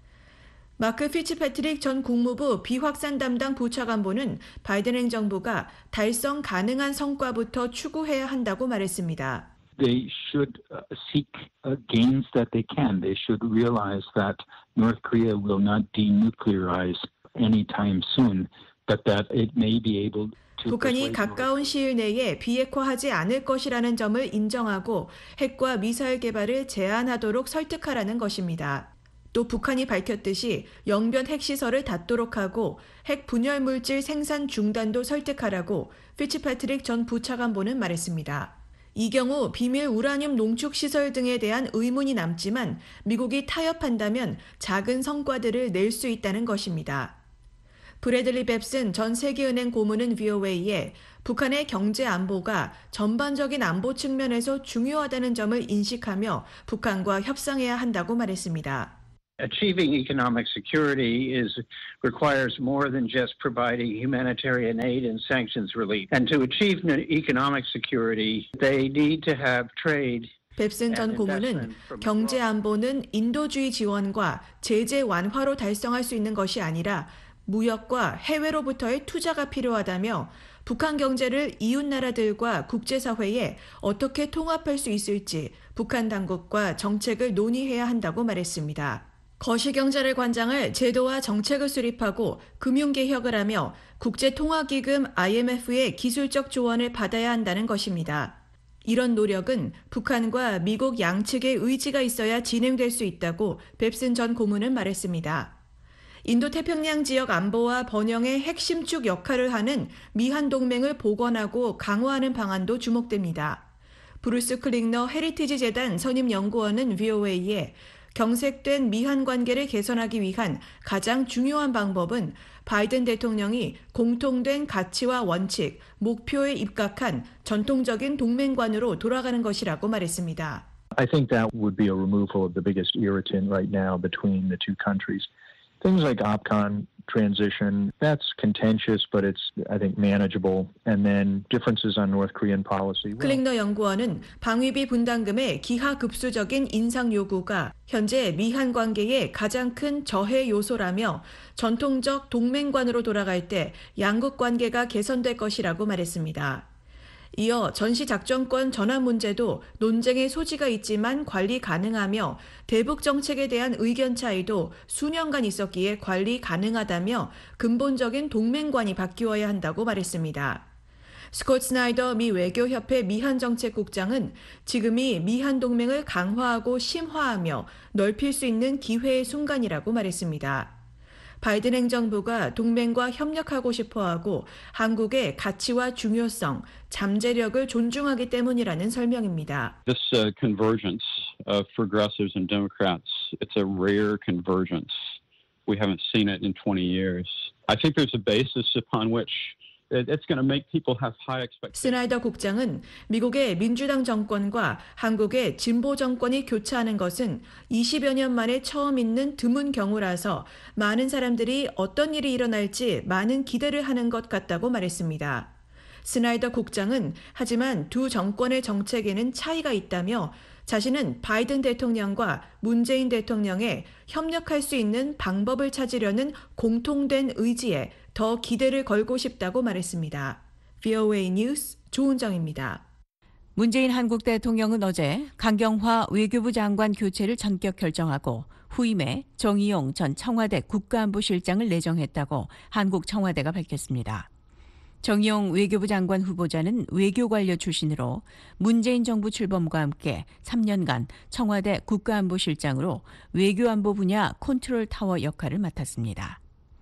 마크 피츠패트릭 전 국무부 비확산 담당 부차관보는 바이든 행정부가 달성 가능한 성과부터 추구해야 한다고 말했습니다. They should seek gains that they can. They should realize that North Korea will not denuclearize anytime soon, but that it may be able to. 북한이 가까운 시일 내에 비핵화하지 않을 것이라는 점을 인정하고 핵과 미사일 개발을 제한하도록 설득하라는 것입니다. 또 북한이 밝혔듯이 영변 핵시설을 닫도록 하고 핵 분열 물질 생산 중단도 설득하라고 피츠패트릭 전 부차관보는 말했습니다. 이 경우 비밀 우라늄 농축 시설 등에 대한 의문이 남지만 미국이 타협한다면 작은 성과들을 낼 수 있다는 것입니다. 브래들리 뱁슨 전 세계은행 고문은 VOA에 북한의 경제 안보가 전반적인 안보 측면에서 중요하다는 점을 인식하며 북한과 협상해야 한다고 말했습니다. Achieving economic security requires more than just providing humanitarian aid and sanctions relief. And to achieve economic security, they need to have trade. 뱁슨 전 고문은 경제 안보는 인도주의 지원과 제재 완화로 달성할 수 있는 것이 아니라 무역과 해외로부터의 투자가 필요하다며 북한 경제를 이웃 나라들과 국제사회에 어떻게 통합할 수 있을지 북한 당국과 정책을 논의해야 한다고 말했습니다. 거시경제를 관장할 제도와 정책을 수립하고 금융개혁을 하며 국제통화기금 IMF의 기술적 조언을 받아야 한다는 것입니다. 이런 노력은 북한과 미국 양측의 의지가 있어야 진행될 수 있다고 뱁슨 전 고문은 말했습니다. 인도태평양 지역 안보와 번영의 핵심축 역할을 하는 미한 동맹을 복원하고 강화하는 방안도 주목됩니다. 브루스 클링너 헤리티지 재단 선임연구원은 VOA에 경색된 미한 관계를 개선하기 위한 가장 중요한 방법은 바이든 대통령이 공통된 가치와 원칙, 목표에 입각한 전통적인 동맹관으로 돌아가는 것이라고 말했습니다. I think that would be a removal of the biggest irritant right now between the two countries. Things like OPCON transition, that's contentious, but it's, I think, manageable. And then differences on North Korean policy. 클링너 연구원은 방위비 분담금의 기하급수적인 인상 요구가 현재 미한 관계의 가장 큰 저해 요소라며 전통적 동맹관으로 돌아갈 때 양국 관계가 개선될 것이라고 말했습니다. 이어 전시작전권 전환 문제도 논쟁의 소지가 있지만 관리 가능하며 대북 정책에 대한 의견 차이도 수년간 있었기에 관리 가능하다며 근본적인 동맹관이 바뀌어야 한다고 말했습니다. 스콧 스나이더 미 외교협회 미한정책국장은 지금이 미한 동맹을 강화하고 심화하며 넓힐 수 있는 기회의 순간이라고 말했습니다. 바이든 행정부가 동맹과 협력하고 싶어하고 한국의 가치와 중요성, 잠재력을 존중하기 때문이라는 설명입니다. This convergence of progressives and Democrats, it's a rare convergence. We haven't seen it in 20 years. I think there's a basis upon which it's going to make people have high expectations. 스나이더 국장은 미국의 민주당 정권과 한국의 진보 정권이 교차하는 것은 20여 년 만에 처음 있는 드문 경우라서 많은 사람들이 어떤 일이 일어날지 많은 기대를 하는 것 같다고 말했습니다. 스나이더 국장은 하지만 두 정권의 정책에는 차이가 있다며 자신은 바이든 대통령과 문재인 대통령의 협력할 수 있는 방법을 찾으려는 공통된 의지에 더 기대를 걸고 싶다고 말했습니다. VOA 뉴스 조은정입니다. 문재인 한국 대통령은 어제 강경화 외교부 장관 교체를 전격 결정하고 후임에 정의용 전 청와대 국가안보실장을 내정했다고 한국 청와대가 밝혔습니다. 정의용 외교부 장관 후보자는 외교관료 출신으로 문재인 정부 출범과 함께 3년간 청와대 국가안보실장으로 외교안보 분야 컨트롤 타워 역할을 맡았습니다.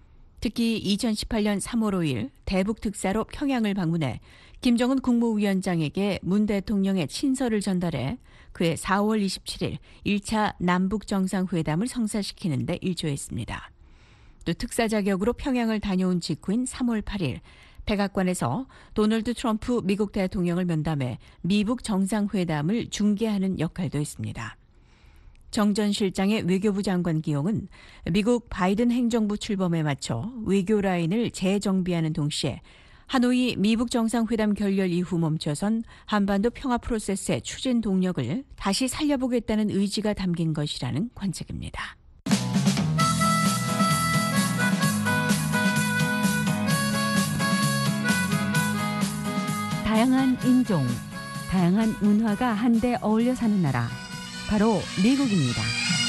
특히 2018년 3월 5일 대북 특사로 평양을 방문해 김정은 국무위원장에게 문 대통령의 친서를 전달해 그해 4월 27일 1차 남북 정상회담을 성사시키는 데 일조했습니다. 또 특사 자격으로 평양을 다녀온 직후인 3월 8일 백악관에서 도널드 트럼프 미국 대통령을 면담해 미북 정상회담을 중계하는 역할도 했습니다. 정 전 실장의 외교부 장관 기용은 미국 바이든 행정부 출범에 맞춰 외교 라인을 재정비하는 동시에 하노이 미북 정상회담 결렬 이후 멈춰선 한반도 평화 프로세스의 추진 동력을 다시 살려보겠다는 의지가 담긴 것이라는 관측입니다. 다양한 인종, 다양한 문화가 한데 어울려 사는 나라, 바로 미국입니다.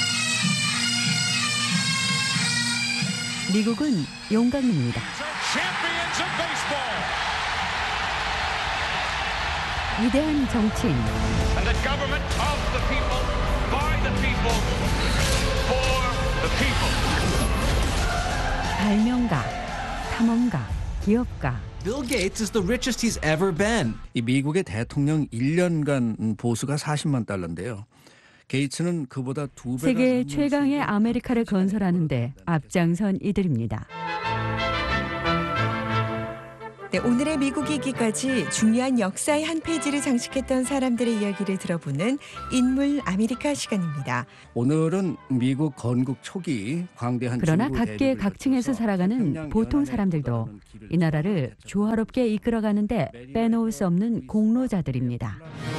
미국은 용광로입니다. 위대한 정치인, 발명가, 탐험가, 기업가. Bill Gates is the richest he's ever been. 이 미국의 대통령 1년간 보수가 40만 달러인데요. 게이츠는 그보다 2배가 세계 최강의 아메리카를 건설하는데 앞장선 이들입니다. 네, 오늘의 미국이기까지 중요한 역사의 한 페이지를 장식했던 사람들의 이야기를 들어보는 인물 아메리카 시간입니다. 오늘은 미국 건국 초기 광대한 그러나 각계 각층에서 살아가는 보통 사람들도 이 나라를 조화롭게 이끌어가는데 빼놓을 수 없는 공로자들입니다.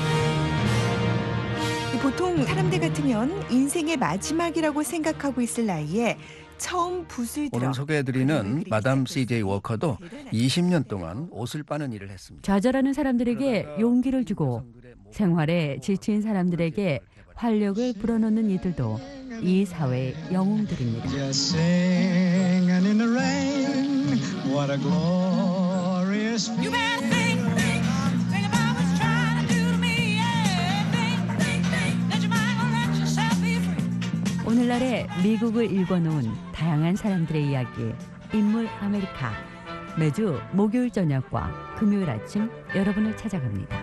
보통 사람들 같으면 인생의 마지막이라고 생각하고 있을 나이에 처음 붓을 들어 오늘 소개해드리는 마담 CJ 워커도 20년 동안 옷을 빠는 일을 했습니다. 좌절하는 사람들에게 용기를 주고 생활에 지친 사람들에게 활력을 불어넣는 이들도 이 사회의 영웅들입니다. 오늘날의 미국을 읽어놓은 다양한 사람들의 이야기, 인물 아메리카. 매주 목요일 저녁과 금요일 아침 여러분을 찾아갑니다.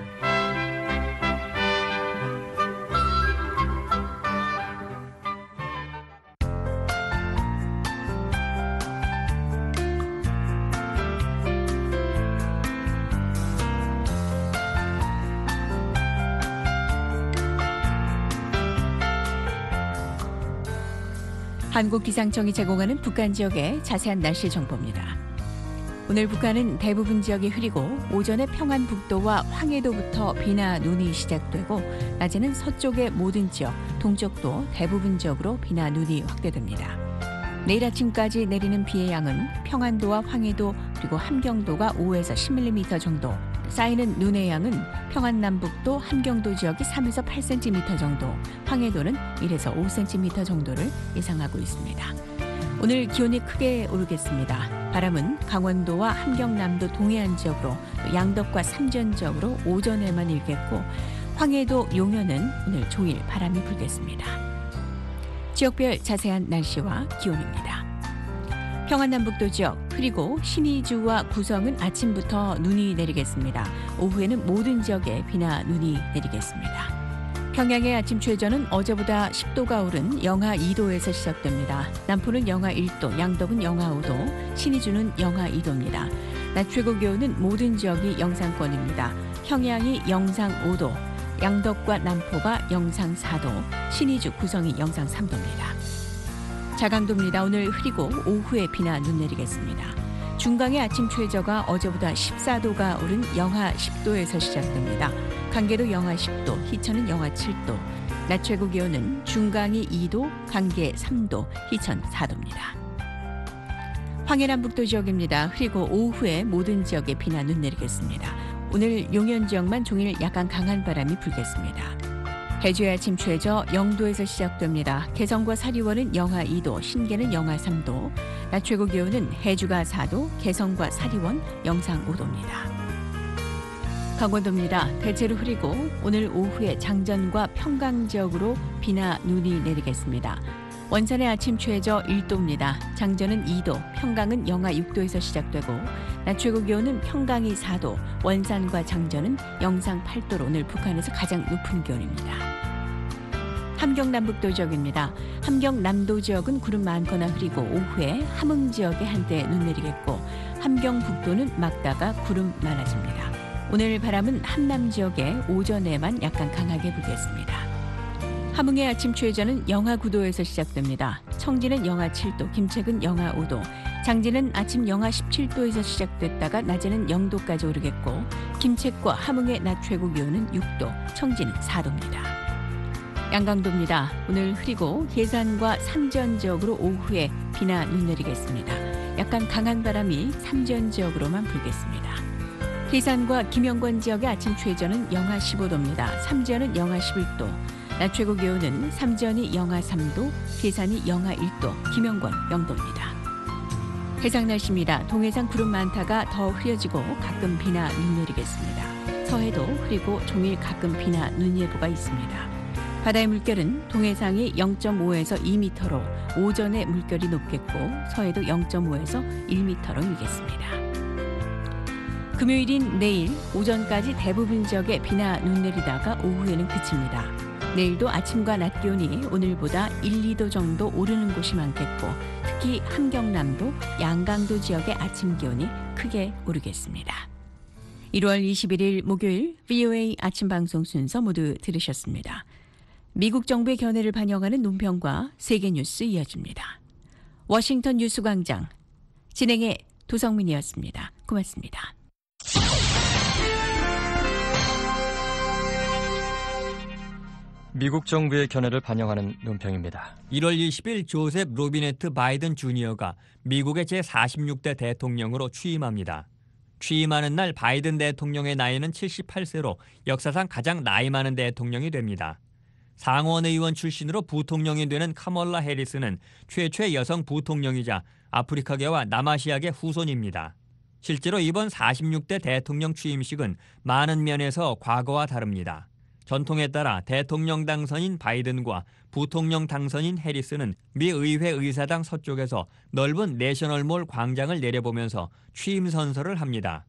한국기상청이 제공하는 북한 지역의 자세한 날씨 정보입니다. 오늘 북한은 대부분 지역이 흐리고 오전에 평안북도와 황해도부터 비나 눈이 시작되고 낮에는 서쪽의 모든 지역, 동쪽도 대부분 지역으로 비나 눈이 확대됩니다. 내일 아침까지 내리는 비의 양은 평안도와 황해도 그리고 함경도가 5에서 10mm 정도, 쌓이는 눈의 양은 평안남북도, 함경도 지역이 3에서 8cm 정도, 황해도는 1에서 5cm 정도를 예상하고 있습니다. 오늘 기온이 크게 오르겠습니다. 바람은 강원도와 함경남도 동해안 지역으로, 양덕과 삼전 지역으로 오전에만 일겠고 황해도 용현은 오늘 종일 바람이 불겠습니다. 지역별 자세한 날씨와 기온입니다. 평안남북도 지역 그리고 신의주와 구성은 아침부터 눈이 내리겠습니다. 오후에는 모든 지역에 비나 눈이 내리겠습니다. 평양의 아침 최저는 어제보다 10도가 오른 영하 2도에서 시작됩니다. 남포는 영하 1도, 양덕은 영하 5도, 신의주는 영하 2도입니다. 낮 최고 기온은 모든 지역이 영상권입니다. 평양이 영상 5도, 양덕과 남포가 영상 4도, 신의주, 구성이 영상 3도입니다. 자강도입니다. 오늘 흐리고 오후에 비나 눈 내리겠습니다. 중강의 아침 최저가 어제보다 14도가 오른 영하 10도에서 시작됩니다. 강계도 영하 10도, 희천은 영하 7도. 낮 최고 기온은 중강이 2도, 강계 3도, 희천 4도입니다. 황해남북도 지역입니다. 흐리고 오후에 모든 지역에 비나 눈 내리겠습니다. 오늘 용현 지역만 종일 약간 강한 바람이 불겠습니다. 해주의 아침 최저 0도에서 시작됩니다. 개성과 사리원은 영하 2도, 신계는 영하 3도. 낮 최고 기온은 해주가 4도, 개성과 사리원 영상 5도입니다. 강원도입니다. 대체로 흐리고 오늘 오후에 장전과 평강 지역으로 비나 눈이 내리겠습니다. 원산의 아침 최저 1도입니다. 장전은 2도, 평강은 영하 6도에서 시작되고 낮 최고 기온은 평강이 4도, 원산과 장전은 영상 8도로 오늘 북한에서 가장 높은 기온입니다. 함경남북도 지역입니다. 함경남도 지역은 구름 많거나 흐리고 오후에 함흥 지역에 한때 눈 내리겠고 함경북도는 맑다가 구름 많아집니다. 오늘 바람은 함남 지역에 오전에만 약간 강하게 불겠습니다. 함흥의 아침 최저는 영하 9도에서 시작됩니다. 청진은 영하 7도, 김책은 영하 5도, 장진은 아침 영하 17도에서 시작됐다가 낮에는 0도까지 오르겠고 김책과 함흥의 낮 최고 기온은 6도, 청진은 4도입니다. 양강도입니다. 오늘 흐리고 예산과 삼전 지역으로 오후에 비나 눈 내리겠습니다. 약간 강한 바람이 삼전 지역으로만 불겠습니다. 예산과 김영권 지역의 아침 최저는 영하 15도입니다. 삼전은 영하 11도, 낮 최고 기온은 삼전이 영하 3도, 계산이 영하 1도, 김영권 0도입니다. 해상 날씨입니다. 동해상 구름 많다가 더 흐려지고 가끔 비나 눈 내리겠습니다. 서해도 흐리고 종일 가끔 비나 눈 예보가 있습니다. 바다의 물결은 동해상이 0.5에서 2m로 오전에 물결이 높겠고 서해도 0.5에서 1m로 일겠습니다. 금요일인 내일 오전까지 대부분 지역에 비나 눈 내리다가 오후에는 그칩니다. 내일도 아침과 낮 기온이 오늘보다 1, 2도 정도 오르는 곳이 많겠고 특히 함경남도, 양강도 지역의 아침 기온이 크게 오르겠습니다. 1월 21일 목요일 VOA 아침 방송 순서 모두 들으셨습니다. 미국 정부의 견해를 반영하는 논평과 세계 뉴스 이어집니다. 워싱턴 뉴스광장 진행의 도성민이었습니다. 고맙습니다. 미국 정부의 견해를 반영하는 논평입니다. 1월 20일 조셉 로비네트 바이든 주니어가 미국의 제46대 대통령으로 취임합니다. 취임하는 날 바이든 대통령의 나이는 78세로 역사상 가장 나이 많은 대통령이 됩니다. 상원의원 출신으로 부통령이 되는 카멀라 해리스는 최초의 여성 부통령이자 아프리카계와 남아시아계 후손입니다. 실제로 이번 46대 대통령 취임식은 많은 면에서 과거와 다릅니다. 전통에 따라 대통령 당선인 바이든과 부통령 당선인 해리스는 미 의회 의사당 서쪽에서 넓은 내셔널몰 광장을 내려보면서 취임 선서를 합니다.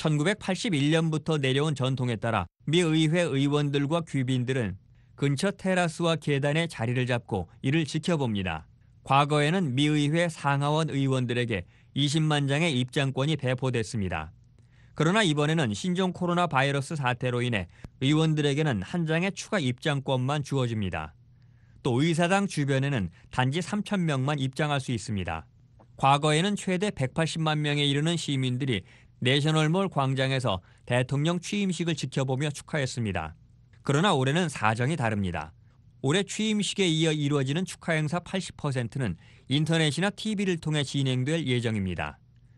1981년부터 내려온 전통에 따라 미 의회 의원들과 귀빈들은 근처 테라스와 계단에 자리를 잡고 이를 지켜봅니다. 과거에는 미 의회 상하원 의원들에게 20만 장의 입장권이 배포됐습니다. 그러나 이번에는 신종 코로나 바이러스 사태로 인해 의원들에게는 한 장의 추가 입장권만 주어집니다. 또 의사당 주변에는 단지 3,000명만 입장할 수 있습니다. 과거에는 최대 180만 명에 이르는 시민들이 내셔널몰 광장에서 대통령 취임식을 지켜보며 축하했습니다. 그러나 올해는 사정이 다릅니다. 올해 취임식에 이어 이루어지는 축하 행사 80%는 인터넷이나 TV를 통해 진행될 예정입니다.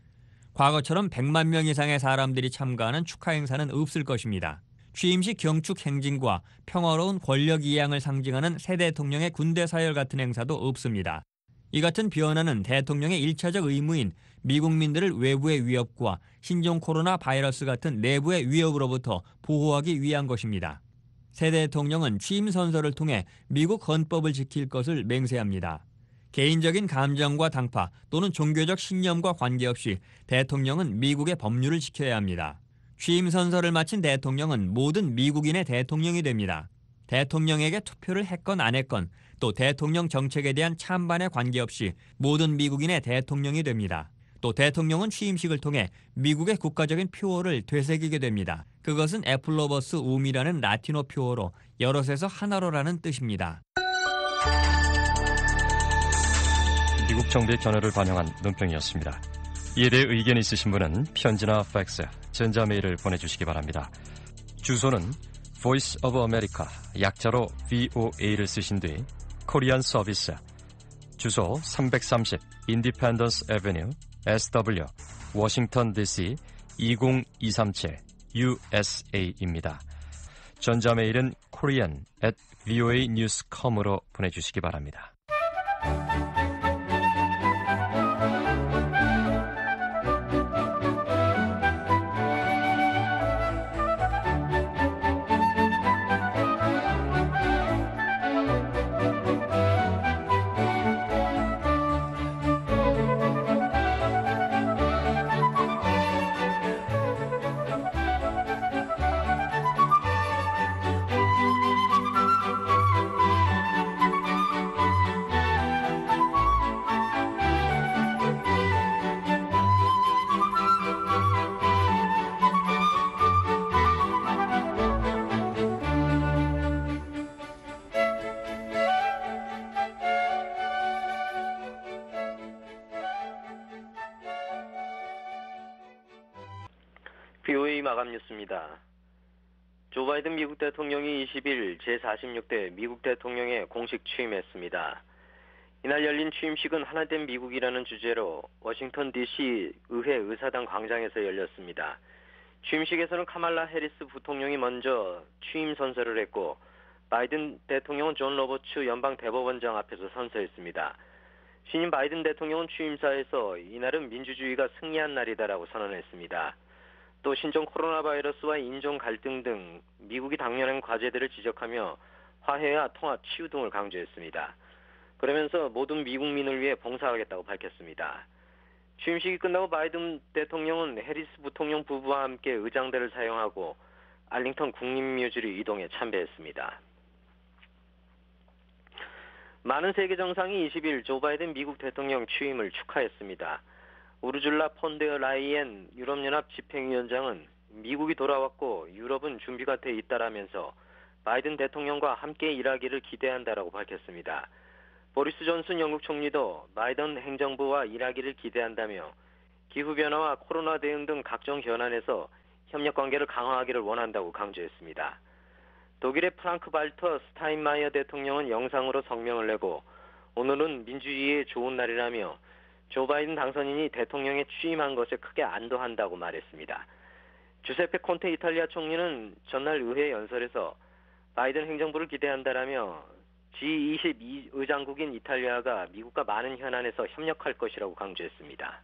과거처럼 100만 명 이상의 사람들이 참가하는 축하 행사는 없을 것입니다. 취임식 경축 행진과 평화로운 권력 이양을 상징하는 새 대통령의 군대 사열 같은 행사도 없습니다. 이 같은 변화는 대통령의 1차적 의무인 미국민들을 외부의 위협과 신종 코로나 바이러스 같은 내부의 위협으로부터 보호하기 위한 것입니다. 새 대통령은 취임 선서를 통해 미국 헌법을 지킬 것을 맹세합니다. 개인적인 감정과 당파 또는 종교적 신념과 관계없이 대통령은 미국의 법률을 지켜야 합니다. 취임 선서를 마친 대통령은 모든 미국인의 대통령이 됩니다. 대통령에게 투표를 했건 안 했건 또 대통령 정책에 대한 찬반에 관계없이 모든 미국인의 대통령이 됩니다. 또 대통령은 취임식을 통해 미국의 국가적인 표어를 되새기게 됩니다. 그것은 애플로버스 우미라는 라틴어 표어로 여럿에서 하나로라는 뜻입니다. 미국 정부의 견해를 반영한 논평이었습니다. 이에 대해 의견이 있으신 분은 편지나 팩스, 전자메일을 보내주시기 바랍니다. 주소는 Voice of America, 약자로 VOA를 쓰신 뒤 코리안 서비스, 주소 330 Independence Avenue, SW, 워싱턴 DC 20237 USA입니다. 전자메일은 korean@voanews.com으로 보내주시기 바랍니다. BOA 마감 뉴스입니다. 조 바이든 미국 대통령이 20일 제46대 미국 대통령에 공식 취임했습니다. 이날 열린 취임식은 하나된 미국이라는 주제로 워싱턴 DC 의회 의사당 광장에서 열렸습니다. 취임식에서는 카말라 해리스 부통령이 먼저 취임 선서를 했고 바이든 대통령은 존 로버츠 연방 대법원장 앞에서 선서했습니다. 신임 바이든 대통령은 취임사에서 이날은 민주주의가 승리한 날이다라고 선언했습니다. 또 신종 코로나 바이러스와 인종 갈등 등 미국이 당면한 과제들을 지적하며 화해와 통합, 치유 등을 강조했습니다. 그러면서 모든 미국민을 위해 봉사하겠다고 밝혔습니다. 취임식이 끝나고 바이든 대통령은 해리스 부통령 부부와 함께 의장대를 사용하고 알링턴 국립묘지로 이동해 참배했습니다. 많은 세계 정상이 20일 조 바이든 미국 대통령 취임을 축하했습니다. 우르줄라 폰데어 라이엔 유럽연합 집행위원장은 미국이 돌아왔고 유럽은 준비가 돼 있다라면서 바이든 대통령과 함께 일하기를 기대한다라고 밝혔습니다. 보리스 존슨 영국 총리도 바이든 행정부와 일하기를 기대한다며 기후변화와 코로나 대응 등 각종 현안에서 협력관계를 강화하기를 원한다고 강조했습니다. 독일의 프랑크 발터 스타인마이어 대통령은 영상으로 성명을 내고 오늘은 민주주의의 좋은 날이라며 조 바이든 당선인이 대통령에 취임한 것에 크게 안도한다고 말했습니다. 주세페 콘테 이탈리아 총리는 전날 의회 연설에서 바이든 행정부를 기대한다라며 G20 의장국인 이탈리아가 미국과 많은 현안에서 협력할 것이라고 강조했습니다.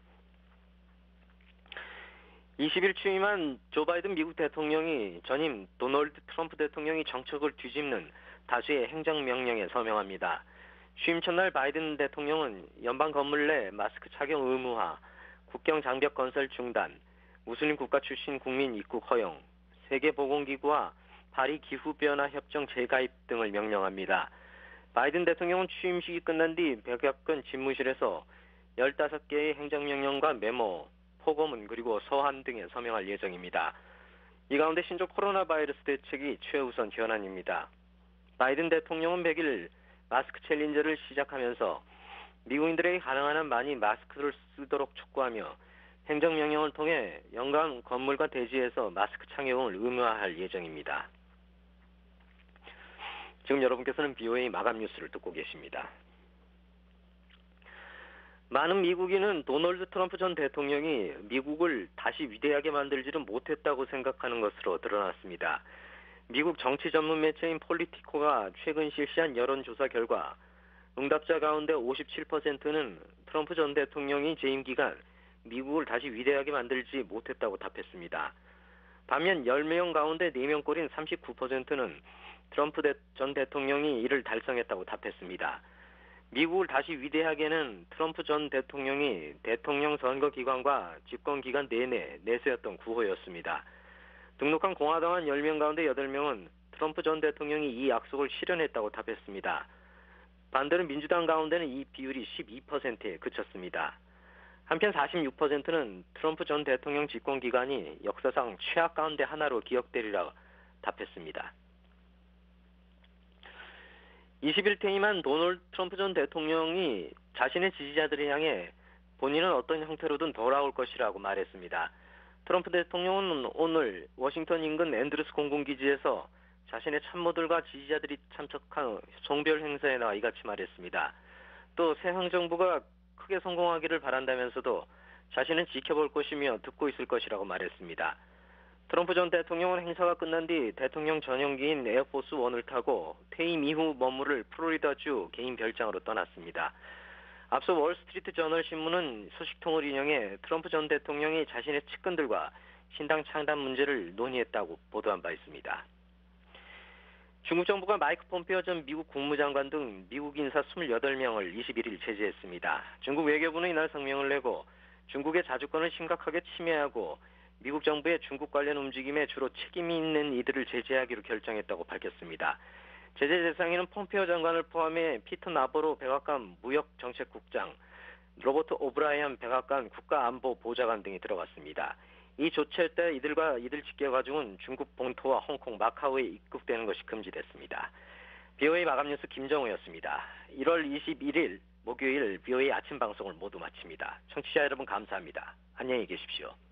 20일 취임한 조 바이든 미국 대통령이 전임 도널드 트럼프 대통령이 정책을 뒤집는 다수의 행정명령에 서명합니다. 취임 첫날 바이든 대통령은 연방 건물 내 마스크 착용 의무화, 국경 장벽 건설 중단, 무슬림 국가 출신 국민 입국 허용, 세계보건기구와 파리 기후변화 협정 재가입 등을 명령합니다. 바이든 대통령은 취임식이 끝난 뒤 백악관 집무실에서 15개의 행정명령과 메모, 포고문 그리고 서한 등에 서명할 예정입니다. 이 가운데 신종 코로나 바이러스 대책이 최우선 현안입니다. 바이든 대통령은 100일 마스크 챌린저를 시작하면서 미국인들에게 가능한 한 많이 마스크를 쓰도록 촉구하며 행정명령을 통해 연간 건물과 대지에서 마스크 착용을 의무화할 예정입니다. 지금 여러분께서는 BOA 마감 뉴스를 듣고 계십니다. 많은 미국인은 도널드 트럼프 전 대통령이 미국을 다시 위대하게 만들지는 못했다고 생각하는 것으로 드러났습니다. 미국 정치 전문 매체인 폴리티코가 최근 실시한 여론조사 결과 응답자 가운데 57%는 트럼프 전 대통령이 재임 기간 미국을 다시 위대하게 만들지 못했다고 답했습니다. 반면 10명 가운데 4명꼴인 39%는 트럼프 전 대통령이 이를 달성했다고 답했습니다. 미국을 다시 위대하게는 트럼프 전 대통령이 대통령 선거기간과 집권기간 내내 내세웠던 구호였습니다. 등록한 공화당원 10명 가운데 8명은 트럼프 전 대통령이 이 약속을 실현했다고 답했습니다. 반대로 민주당 가운데는 이 비율이 12%에 그쳤습니다. 한편 46%는 트럼프 전 대통령 집권기간이 역사상 최악 가운데 하나로 기억되리라 답했습니다. 20일 퇴임한 도널드 트럼프 전 대통령이 자신의 지지자들을 향해 본인은 어떤 형태로든 돌아올 것이라고 말했습니다. 트럼프 대통령은 오늘 워싱턴 인근 앤드루스 공군기지에서 자신의 참모들과 지지자들이 참석한 송별 행사에 나와 이같이 말했습니다. 또 새 행정부가 크게 성공하기를 바란다면서도 자신은 지켜볼 것이며 듣고 있을 것이라고 말했습니다. 트럼프 전 대통령은 행사가 끝난 뒤 대통령 전용기인 에어포스 1을 타고 퇴임 이후 머무를 플로리다주 개인 별장으로 떠났습니다. 앞서 월스트리트 저널 신문은 소식통을 인용해 트럼프 전 대통령이 자신의 측근들과 신당 창단 문제를 논의했다고 보도한 바 있습니다. 중국 정부가 마이크 폼페오 전 미국 국무장관 등 미국 인사 28명을 21일 제재했습니다. 중국 외교부는 이날 성명을 내고 중국의 자주권을 심각하게 침해하고 미국 정부의 중국 관련 움직임에 주로 책임이 있는 이들을 제재하기로 결정했다고 밝혔습니다. 제재 대상에는 폼페오 장관을 포함해 피터 나보로 백악관 무역정책국장, 로버트 오브라이언 백악관 국가안보보좌관 등이 들어갔습니다. 이 조치에 따라 이들 직계 가중은 중국 본토와 홍콩, 마카오에 입국되는 것이 금지됐습니다. BOA 마감 뉴스 김정우였습니다. 1월 21일 목요일 BOA 아침 방송을 모두 마칩니다. 청취자 여러분 감사합니다. 안녕히 계십시오.